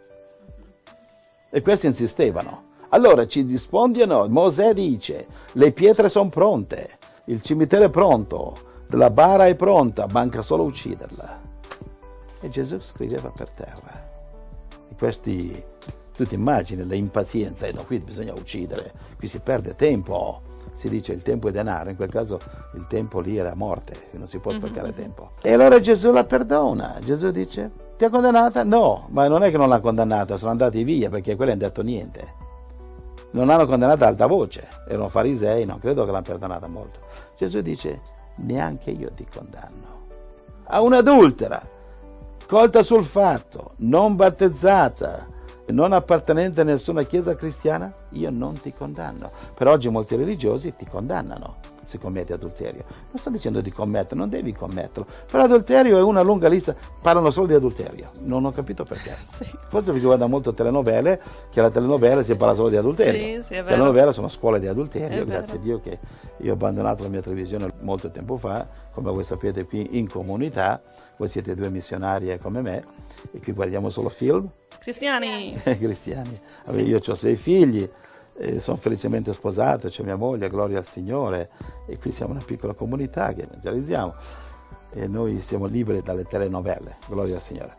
E questi insistevano. Allora ci rispondi o no? Mosè dice, le pietre sono pronte, il cimitero è pronto, la bara è pronta, manca solo ucciderla. E Gesù scriveva per terra. E questi... Tu ti immagini l'impazienza, e no, qui bisogna uccidere, qui si perde tempo, si dice il tempo è denaro, in quel caso il tempo lì era morte, non si può sprecare mm-hmm. tempo. E allora Gesù la perdona, Gesù dice, ti ha condannata? No, ma non è che non l'ha condannata, sono andati via perché quelli hanno detto niente. Non l'hanno condannata ad alta voce, erano farisei, non credo che l'hanno perdonata molto. Gesù dice, neanche io ti condanno. A un'adultera, colta sul fatto, non battezzata, non appartenente a nessuna chiesa cristiana, io non ti condanno. Per oggi molti religiosi ti condannano se commetti adulterio. Non sto dicendo di commettere, non devi commetterlo. Per adulterio è una lunga lista, parlano solo di adulterio. Non ho capito perché. Sì. Forse perché guarda molto telenovele, che alla telenovela si parla solo di adulterio. Sì, sì, è vero. Telenovela sono scuole di adulterio, È grazie vero. a Dio che io ho abbandonato la mia televisione molto tempo fa, come voi sapete qui in comunità, voi siete due missionarie come me, e qui guardiamo solo film. Cristiani. Cristiani. Sì. Io ho sei figli, eh, sono felicemente sposato, c'è mia moglie, gloria al Signore, e qui siamo una piccola comunità che evangelizziamo e noi siamo liberi dalle telenovelle, gloria al Signore.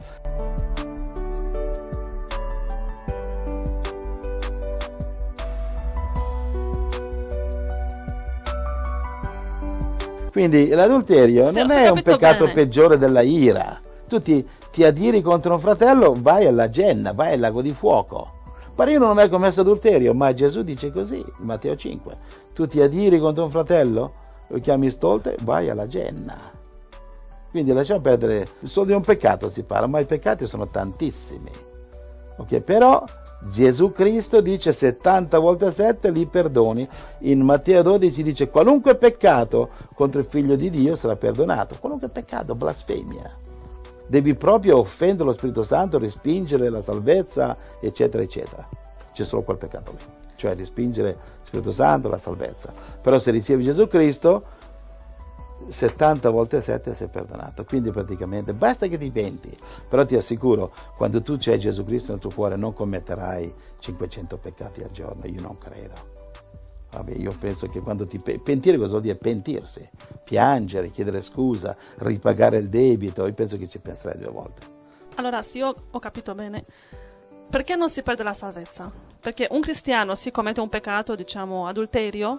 Quindi l'adulterio Sì, non ho è un capito peccato bene. peggiore della ira. Tu ti, ti adiri contro un fratello, vai alla genna, vai al lago di fuoco. Ma io non ho mai commesso adulterio, ma Gesù dice così, in Matteo cinque. Tu ti adiri contro un fratello, lo chiami stolte, vai alla genna. Quindi lasciamo perdere, solo di un peccato si parla, ma i peccati sono tantissimi. Ok, però Gesù Cristo dice settanta volte sette li perdoni. In Matteo dodici dice qualunque peccato contro il figlio di Dio sarà perdonato. Qualunque peccato, blasfemia. Devi proprio offendere lo Spirito Santo, respingere la salvezza, eccetera, eccetera. C'è solo quel peccato lì, cioè respingere lo Spirito Santo, la salvezza. Però se ricevi Gesù Cristo, settanta volte sette sei perdonato. Quindi praticamente basta che ti penti. Però ti assicuro, quando tu c'hai Gesù Cristo nel tuo cuore non commetterai cinquecento peccati al giorno, io non credo. Vabbè, io penso che quando ti pe- pentire cosa vuol dire? Pentirsi, piangere, chiedere scusa, ripagare il debito. Io penso che ci penserai due volte. Allora, se io ho capito bene, perché non si perde la salvezza? Perché un cristiano si commette un peccato, diciamo adulterio,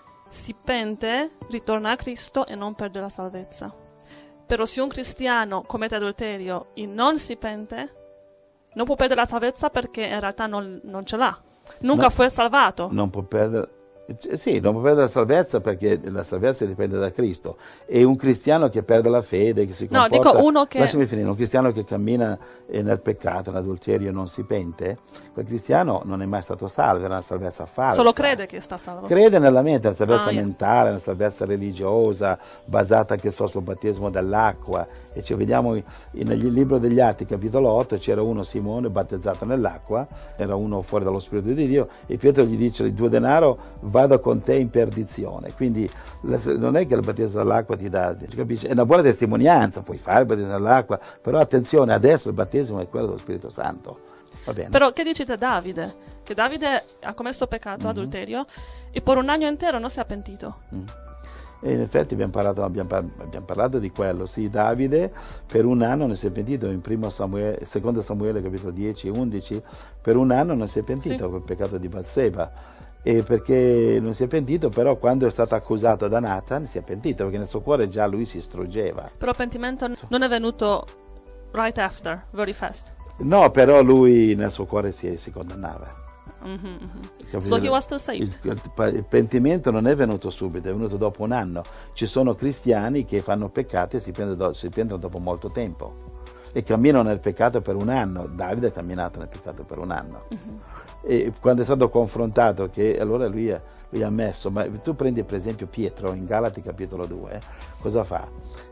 si pente, ritorna a Cristo e non perde la salvezza. Però se un cristiano commette adulterio e non si pente, non può perdere la salvezza perché in realtà non, non ce l'ha. Nunca No, fu salvato. Non può perdere. Sì, non può perdere la salvezza perché la salvezza dipende da Cristo. E un cristiano che perde la fede, che si No, comporta... dico uno che... Lasciami finire, un cristiano che cammina nel peccato, nell'adulterio e non si pente, quel cristiano non è mai stato salvo, è una salvezza falsa. Solo crede che sta salvo. Crede nella mente, una salvezza Ah, yeah. mentale, una salvezza religiosa, basata che so sul battesimo dell'acqua. E ci vediamo nel libro degli Atti, capitolo otto, c'era uno Simone battezzato nell'acqua, era uno fuori dallo Spirito di Dio, e Pietro gli dice: il tuo denaro vado con te in perdizione. Quindi non è che il battesimo dell'acqua ti dà, capisci? È una buona testimonianza, puoi fare il battesimo dell'acqua, però attenzione, adesso il battesimo è quello dello Spirito Santo. Va bene. Però che dicete Davide? Che Davide ha commesso peccato, mm-hmm. adulterio, e per un anno intero non si è pentito. Mm. E in effetti abbiamo parlato, abbiamo, abbiamo parlato di quello. Sì, Davide per un anno non si è pentito, in primo Samuele, secondo Samuele capitolo dieci e undici, per un anno non si è pentito, sì, col peccato di Batseba. E perché non si è pentito, però quando è stato accusato da Nathan si è pentito, perché nel suo cuore già lui si struggeva. Però il pentimento non è venuto right after, very fast. No, però lui nel suo cuore si, si condannava. Mm-hmm, mm-hmm. So he was still saved. Il, il, il pentimento non è venuto subito, è venuto dopo un anno. Ci sono cristiani che fanno peccati e si pentono, si pentono dopo molto tempo e camminano nel peccato per un anno. Davide ha camminato nel peccato per un anno. Mm-hmm. E quando è stato confrontato, che allora lui, lui ha ammesso, ma tu prendi per esempio Pietro in Galati capitolo due, cosa fa?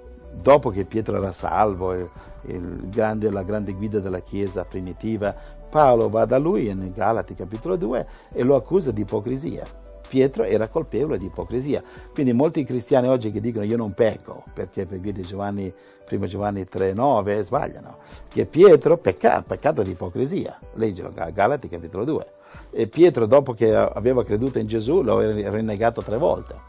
Dopo che Pietro era salvo, il, il grande, la grande guida della Chiesa primitiva, Paolo va da lui in Galati capitolo due e lo accusa di ipocrisia. Pietro era colpevole di ipocrisia. Quindi molti cristiani oggi che dicono io non pecco, perché per via di Giovanni, primo Giovanni tre nove, sbagliano. Che Pietro pecca, peccato di ipocrisia. Leggilo, Galati capitolo due. E Pietro, dopo che aveva creduto in Gesù, lo aveva rinnegato tre volte.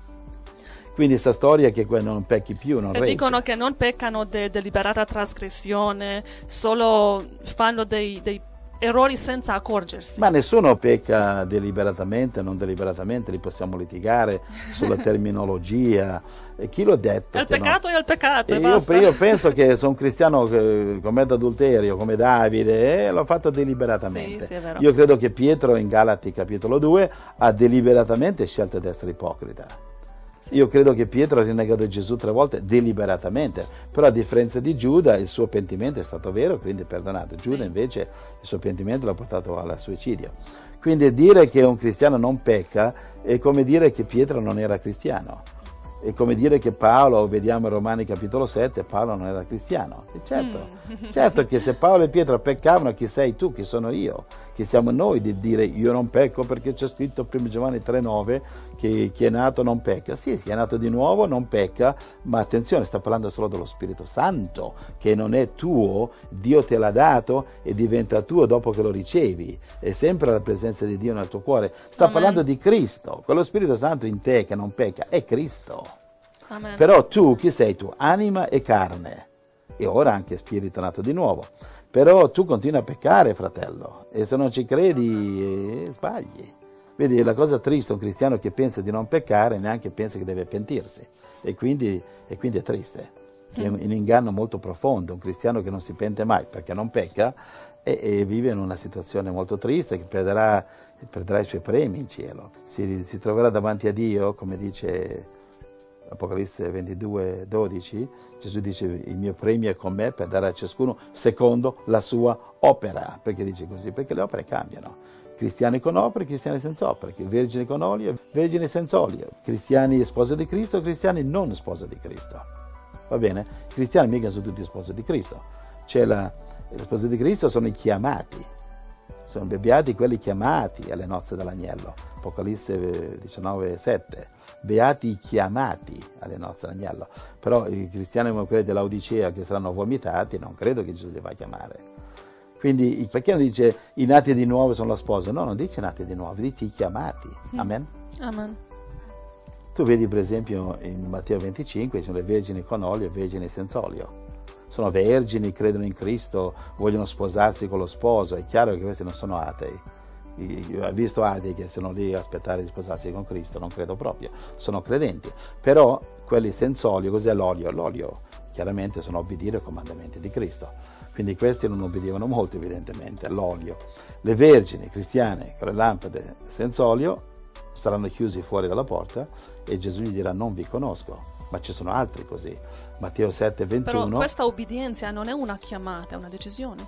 Quindi questa storia che non pecchi più, non e regge. Dicono che non peccano de deliberata trasgressione, solo fanno dei, dei errori senza accorgersi. Ma nessuno pecca deliberatamente, non deliberatamente, li possiamo litigare sulla terminologia. E chi l'ha detto? Il peccato no? È il peccato, e io, basta. Io penso che se un cristiano che commette adulterio come Davide, eh, l'ha fatto deliberatamente. Sì, sì, è vero. Io credo che Pietro in Galati capitolo due ha deliberatamente scelto di essere ipocrita. Sì. Io credo che Pietro ha rinnegato Gesù tre volte deliberatamente, però a differenza di Giuda il suo pentimento è stato vero, quindi è perdonato. Giuda sì. Invece il suo pentimento l'ha portato al suicidio. Quindi dire che un cristiano non pecca è come dire che Pietro non era cristiano. È come dire che Paolo, vediamo in Romani capitolo sette, Paolo non era cristiano. E certo, mm. certo che se Paolo e Pietro peccavano, chi sei tu, chi sono io? Chi siamo noi di dire io non pecco, perché c'è scritto primo Giovanni tre nove che chi è nato non pecca. Sì, chi è nato di nuovo non pecca, ma attenzione, sta parlando solo dello Spirito Santo, che non è tuo, Dio te l'ha dato e diventa tuo dopo che lo ricevi. È sempre la presenza di Dio nel tuo cuore. Sta Amen. Parlando di Cristo, quello Spirito Santo in te che non pecca, è Cristo. Amen. Però tu, chi sei tu? Anima e carne, e ora anche spirito nato di nuovo. Però tu continui a peccare, fratello, e se non ci credi, eh, sbagli. Vedi, la cosa triste, un cristiano che pensa di non peccare, neanche pensa che deve pentirsi, e quindi, e quindi è triste. È un, un inganno molto profondo, un cristiano che non si pente mai perché non pecca, e, e vive in una situazione molto triste, che perderà, perderà i suoi premi in cielo. Si, si troverà davanti a Dio, come dice Apocalisse ventidue dodici, Gesù dice il mio premio è con me per dare a ciascuno secondo la sua opera. Perché dice così? Perché le opere cambiano. Cristiani con opere, cristiani senza opere, vergini con olio, vergini senza olio, cristiani sposi di Cristo, cristiani non sposi di Cristo. Va bene? I cristiani mica sono tutti sposi di Cristo. C'è la, le spose di Cristo sono i chiamati. Sono beati quelli chiamati alle nozze dell'agnello. Apocalisse diciannove sette. Beati i chiamati alle nozze dell'agnello. Però i cristiani come quelli dell'Odicea che saranno vomitati, non credo che Gesù li va a chiamare. Quindi perché non dice i nati di nuovo sono la sposa? No, non dice nati di nuovo, dice i chiamati. Amen? Amen. Tu vedi per esempio in Matteo venticinque ci sono le vergini con olio e vergini senza olio. Sono vergini, credono in Cristo, vogliono sposarsi con lo sposo. È chiaro che questi non sono atei. Io ho visto atei che sono lì a aspettare di sposarsi con Cristo, non credo proprio. Sono credenti. Però quelli senza olio, cos'è l'olio? L'olio chiaramente sono obbedire ai comandamenti di Cristo. Quindi questi non obbedivano molto evidentemente all'olio. Le vergini cristiane con le lampade senza olio saranno chiusi fuori dalla porta e Gesù gli dirà non vi conosco. Ma ci sono altri così. Matteo sette ventuno. Però questa obbedienza non è una chiamata, è una decisione.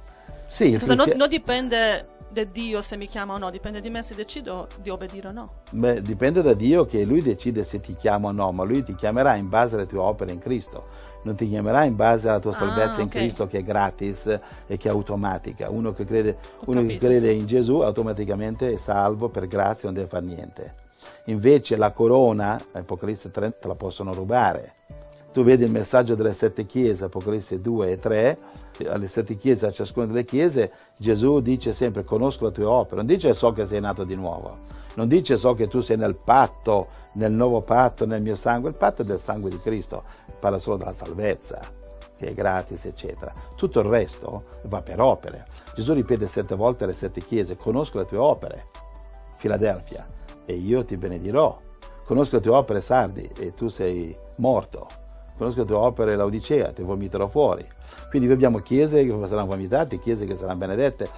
Sì, il Cosa, cristian... non, non dipende da Dio se mi chiama o no, dipende di me se decido di obbedire o no. Beh, dipende da Dio che Lui decide se ti chiama o no, ma Lui ti chiamerà in base alle tue opere in Cristo. Non ti chiamerà in base alla tua salvezza ah, in okay. Cristo che è gratis e che è automatica. Uno che crede, uno capito, che crede sì. in Gesù automaticamente è salvo per grazia, non deve fare niente. Invece la corona, Apocalisse tre, te la possono rubare. Tu vedi il messaggio delle sette chiese, Apocalisse due e tre, alle sette chiese, a ciascuna delle chiese, Gesù dice sempre conosco le tue opere, non dice so che sei nato di nuovo, non dice so che tu sei nel patto, nel nuovo patto, nel mio sangue, il patto è del sangue di Cristo, parla solo della salvezza, che è gratis, eccetera. Tutto il resto va per opere. Gesù ripete sette volte alle sette chiese, conosco le tue opere, Filadelfia, e io ti benedirò. Conosco le tue opere, Sardi, e tu sei morto. Conosco le tue opere, Laodicea, ti vomiterò fuori. Quindi abbiamo chiese che saranno vomitate, chiese che saranno benedette.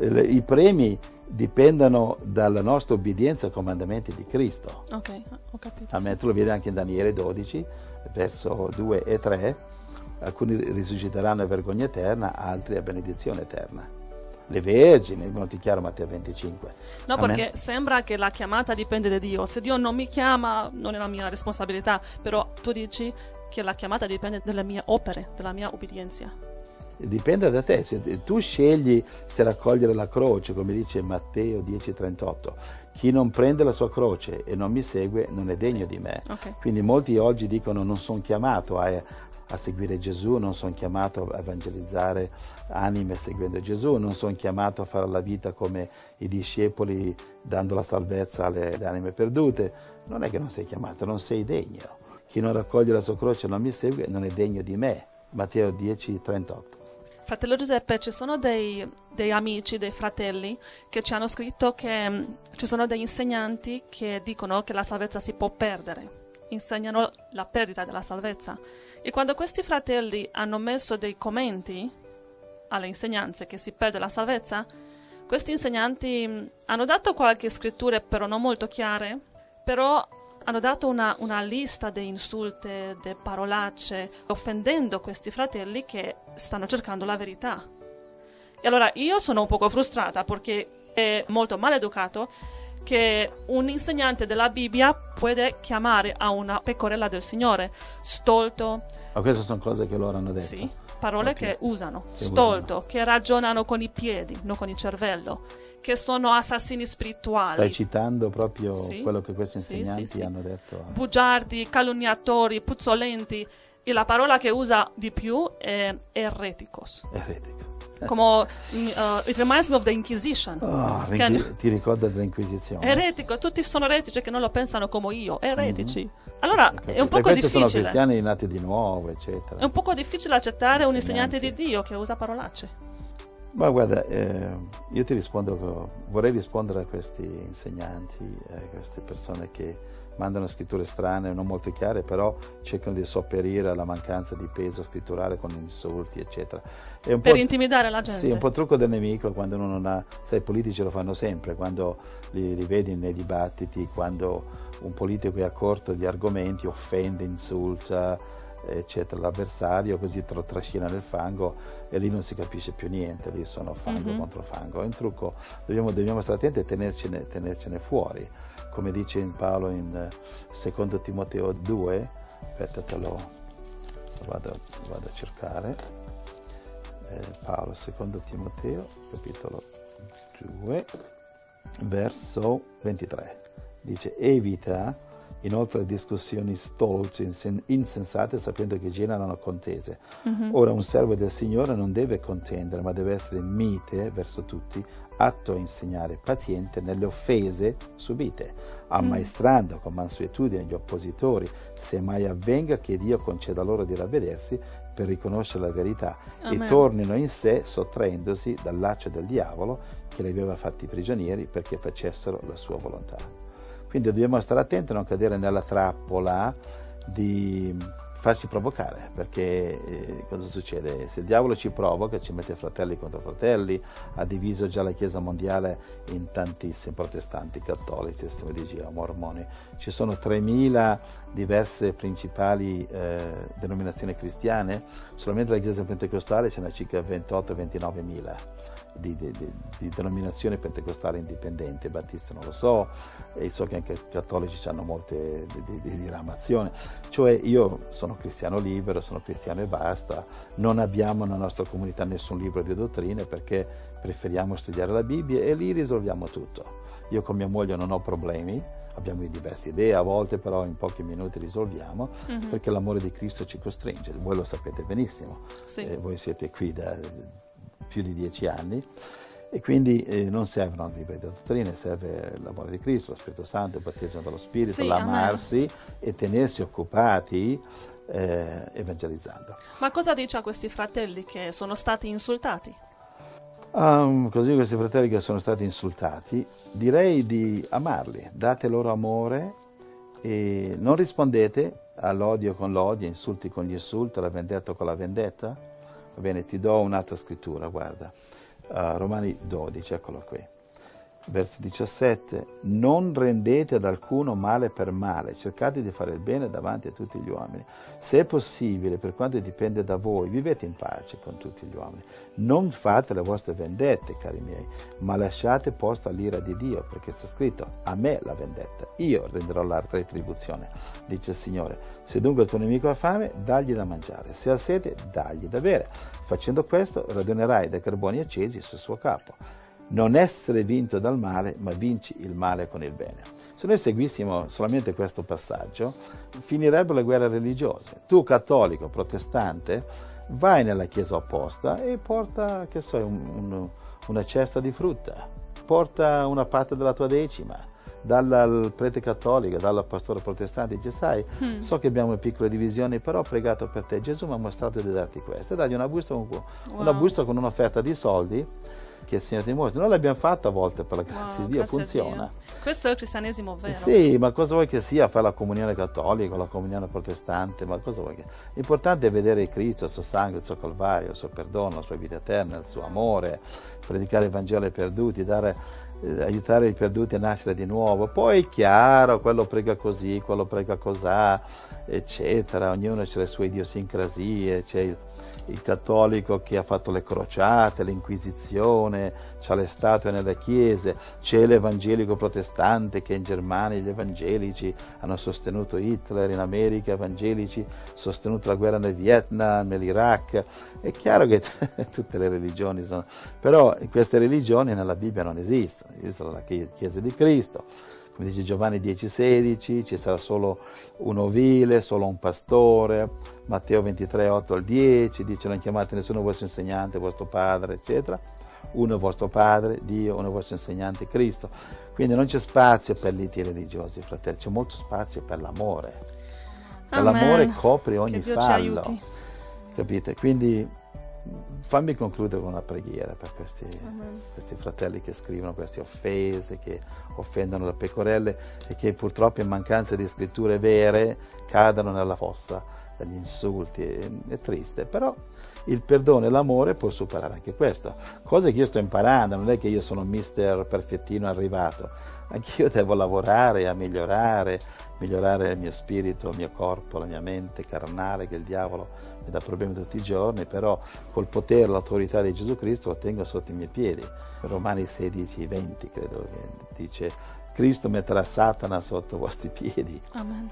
I premi dipendono dalla nostra obbedienza ai comandamenti di Cristo. Ok, ho capito. Amen. Sì. Tu lo vedi anche in Daniele dodici, verso due e tre. Alcuni risusciteranno a vergogna eterna, altri a benedizione eterna. Le vergini, è molto chiaro Matteo venticinque. No, Amen. perché sembra che la chiamata dipende da Dio. Se Dio non mi chiama, non è la mia responsabilità. Però tu dici che la chiamata dipende dalle mie opere, dalla mia obbedienza. Dipende da te. Se tu scegli se raccogliere la croce, come dice Matteo dieci trentotto, chi non prende la sua croce e non mi segue non è degno Sì. di me. Okay. Quindi molti oggi dicono non sono chiamato a, a seguire Gesù, non sono chiamato a evangelizzare anime seguendo Gesù, non sono chiamato a fare la vita come i discepoli dando la salvezza alle, alle anime perdute. Non è che non sei chiamato, non sei degno. Chi non raccoglie la sua croce e non mi segue non è degno di me. Matteo dieci trentotto. Fratello Giuseppe, ci sono dei, dei amici, dei fratelli che ci hanno scritto che mh, ci sono degli insegnanti che dicono che la salvezza si può perdere, insegnano la perdita della salvezza. E quando questi fratelli hanno messo dei commenti alle insegnanze che si perde la salvezza, questi insegnanti mh, hanno dato qualche scritture però non molto chiare, però hanno dato una, una lista di insulte, di parolacce, offendendo questi fratelli che stanno cercando la verità. E allora io sono un poco frustrata perché è molto maleducato che un insegnante della Bibbia può chiamare a una pecorella del Signore stolto. Ma queste sono cose che loro hanno detto. Sì, parole Okay. che usano. Che Stolto, usano. che ragionano con i piedi, non con il cervello, che sono assassini spirituali. Stai citando proprio Sì, quello che questi sì, insegnanti sì, sì. hanno detto. Bugiardi, calunniatori, puzzolenti, e la parola che usa di più è ereticos. Eretico. Come uh, it reminds me of the Inquisition. Oh, Che- l'inqui- ti ricorda dell'Inquisizione? Eretico, tutti sono eretici che non lo pensano come io, eretici. Allora è un E poco questi sono difficile. cristiani nati di nuovo, eccetera. È un poco difficile accettare un insegnante Insegnanti. di Dio che usa parolacce. Ma guarda, eh, io ti rispondo, vorrei rispondere a questi insegnanti, a queste persone che mandano scritture strane, non molto chiare, però cercano di sopperire alla mancanza di peso scritturale con insulti, eccetera. È un Per po', intimidare la gente. Sì, è un po' trucco del nemico quando uno non ha, sai, i politici lo fanno sempre, quando li, li vedi nei dibattiti, quando un politico è a corto di argomenti, offende, insulta, eccetera, l'avversario, così te lo trascina nel fango e lì non si capisce più niente, lì sono fango Mhm. contro fango. È un trucco, dobbiamo, dobbiamo stare attenti e tenercene, tenercene fuori, come dice in Paolo in eh, secondo Timoteo due, aspetta te lo, lo vado, vado a cercare, eh, Paolo secondo Timoteo, capitolo due, verso ventitré. Dice: evita inoltre discussioni stolze, insensate, sapendo che generano contese. Mm-hmm. Ora un servo del Signore non deve contendere, ma deve essere mite verso tutti, atto a insegnare, paziente nelle offese subite, ammaestrando con mansuetudine gli oppositori, se mai avvenga che Dio conceda loro di ravvedersi per riconoscere la verità. Amen. E tornino in sé, sottraendosi dal laccio del diavolo che li aveva fatti prigionieri perché facessero la sua volontà. Quindi dobbiamo stare attenti a non cadere nella trappola di farci provocare, perché eh, cosa succede? Se il diavolo ci provoca, ci mette fratelli contro fratelli, ha diviso già la Chiesa mondiale in tantissimi, protestanti, cattolici, sistema di Dio, mormoni. Ci sono tremila diverse principali eh, denominazioni cristiane, solamente la Chiesa pentecostale ce n'è circa ventotto ventinove mila. Di, di, di, di denominazioni pentecostali indipendenti, battiste non lo so, e so che anche i cattolici hanno molte di, di, di diramazioni. Cioè io sono cristiano libero, sono cristiano e basta, non abbiamo nella nostra comunità nessun libro di dottrine perché preferiamo studiare la Bibbia e lì risolviamo tutto. Io con mia moglie non ho problemi, abbiamo diverse idee, a volte però in pochi minuti risolviamo, mm-hmm. perché l'amore di Cristo ci costringe, voi lo sapete benissimo, sì. eh, voi siete qui da più di dieci anni e quindi eh, non servono libri di dottrine, serve l'amore di Cristo, lo Spirito Santo, il battesimo dello Spirito, sì, l'amarsi e tenersi occupati eh, evangelizzando. Ma cosa dice a questi fratelli che sono stati insultati? Um, così questi fratelli che sono stati insultati, direi di amarli, date loro amore e non rispondete all'odio con l'odio, insulti con gli insulti, alla vendetta con la vendetta. Va bene, ti do un'altra scrittura, guarda, uh, Romani dodici, eccolo qui, verso diciassette, non rendete ad alcuno male per male, cercate di fare il bene davanti a tutti gli uomini. Se è possibile, per quanto dipende da voi, vivete in pace con tutti gli uomini. Non fate le vostre vendette, cari miei, ma lasciate posto all'ira di Dio, perché sta scritto: a me la vendetta, io renderò la retribuzione, dice il Signore. Se dunque il tuo nemico ha fame, dagli da mangiare, se ha sete, dagli da bere. Facendo questo, radunerai dei carboni accesi sul suo capo. Non essere vinto dal male, ma vinci il male con il bene. Se noi seguissimo solamente questo passaggio, finirebbero le guerre religiose. Tu, cattolico, protestante, vai nella chiesa opposta e porta, che so, un, un, una cesta di frutta, porta una parte della tua decima, dalla al prete cattolico, dal pastore protestante, dice: sai, mm. so che abbiamo piccole divisioni, però ho pregato per te, Gesù mi ha mostrato di darti questo, e dagli una busta, un, wow. una busta con un'offerta di soldi che il Signore ti mostra. Noi l'abbiamo fatto a volte, per la grazia wow, di Dio, funziona. Dio. Questo è il cristianesimo vero. Sì, ma cosa vuoi che sia fare la comunione cattolica, la comunione protestante, ma cosa vuoi che... L'importante è vedere Cristo, il suo sangue, il suo calvario, il suo perdono, la sua vita eterna, il suo amore, predicare il Vangelo ai perduti, dare, eh, aiutare i perduti a nascere di nuovo. Poi è chiaro, quello prega così, quello prega cosà, eccetera, ognuno ha le sue idiosincrasie, c'è il il cattolico che ha fatto le crociate, l'Inquisizione, c'ha le statue nelle chiese, c'è l'evangelico protestante che in Germania gli evangelici hanno sostenuto Hitler, in America evangelici sostenuto la guerra nel Vietnam, nell'Iraq. È chiaro che tutte le religioni sono, però queste religioni nella Bibbia non esistono, esistono la Chiesa di Cristo. Come dice Giovanni dieci sedici, ci sarà solo un ovile, solo un pastore. Matteo ventitré otto al dieci dice: non chiamate nessuno vostro insegnante, vostro padre, eccetera. Uno è vostro padre, Dio, uno è vostro insegnante, Cristo. Quindi non c'è spazio per liti religiosi, fratelli, c'è molto spazio per l'amore. Per l'amore copre ogni fallo. Capite? Quindi fammi concludere con una preghiera per questi, questi fratelli che scrivono queste offese, che offendono le pecorelle e che purtroppo in mancanza di scritture vere cadono nella fossa degli insulti. È, è triste, però il perdono e l'amore può superare anche questo. Cose che io sto imparando, non è che io sono mister perfettino arrivato, anch'io devo lavorare a migliorare, migliorare il mio spirito, il mio corpo, la mia mente carnale, che il diavolo mi dà problemi tutti i giorni, però col potere, l'autorità di Gesù Cristo lo tengo sotto i miei piedi. Romani sedici venti credo che dice: Cristo metterà Satana sotto i vostri piedi. Amen.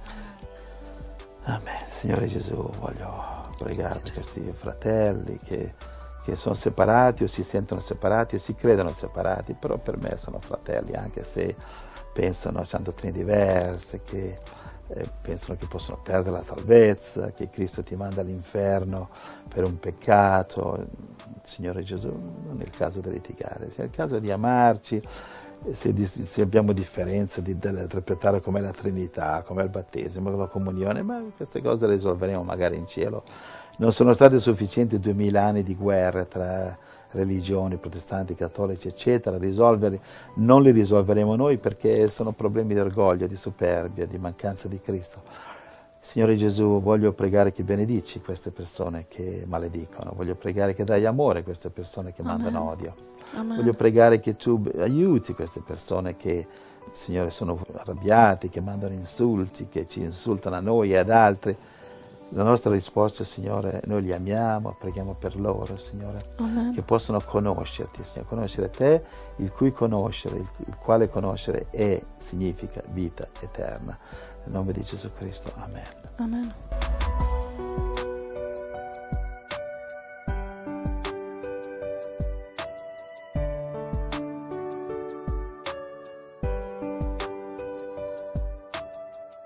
Amen. Signore Gesù, voglio pregare per questi fratelli che, che sono separati o si sentono separati o si credono separati, però per me sono fratelli, anche se pensano a dottrine diverse, che eh, pensano che possono perdere la salvezza, che Cristo ti manda all'inferno per un peccato. Signore Gesù, non è il caso di litigare, è il caso di amarci. Se, se abbiamo differenze di, di interpretare com'è la Trinità, com'è il battesimo, la comunione, ma queste cose le risolveremo magari in cielo. Non sono stati sufficienti duemila anni di guerre tra religioni, protestanti, cattolici, eccetera. Risolverli non li risolveremo noi, perché sono problemi di orgoglio, di superbia, di mancanza di Cristo. Signore Gesù, voglio pregare che benedici queste persone che maledicono, voglio pregare che dai amore a queste persone che Amen. mandano odio. Amen. Voglio pregare che tu aiuti queste persone che, Signore, sono arrabbiati, che mandano insulti, che ci insultano a noi e ad altri. La nostra risposta, Signore, noi li amiamo, preghiamo per loro, Signore, Amen. che possano conoscerti, Signore, conoscere te, il cui conoscere, il, il quale conoscere è, significa vita eterna. Nel nome di Gesù Cristo. Amen. Amen.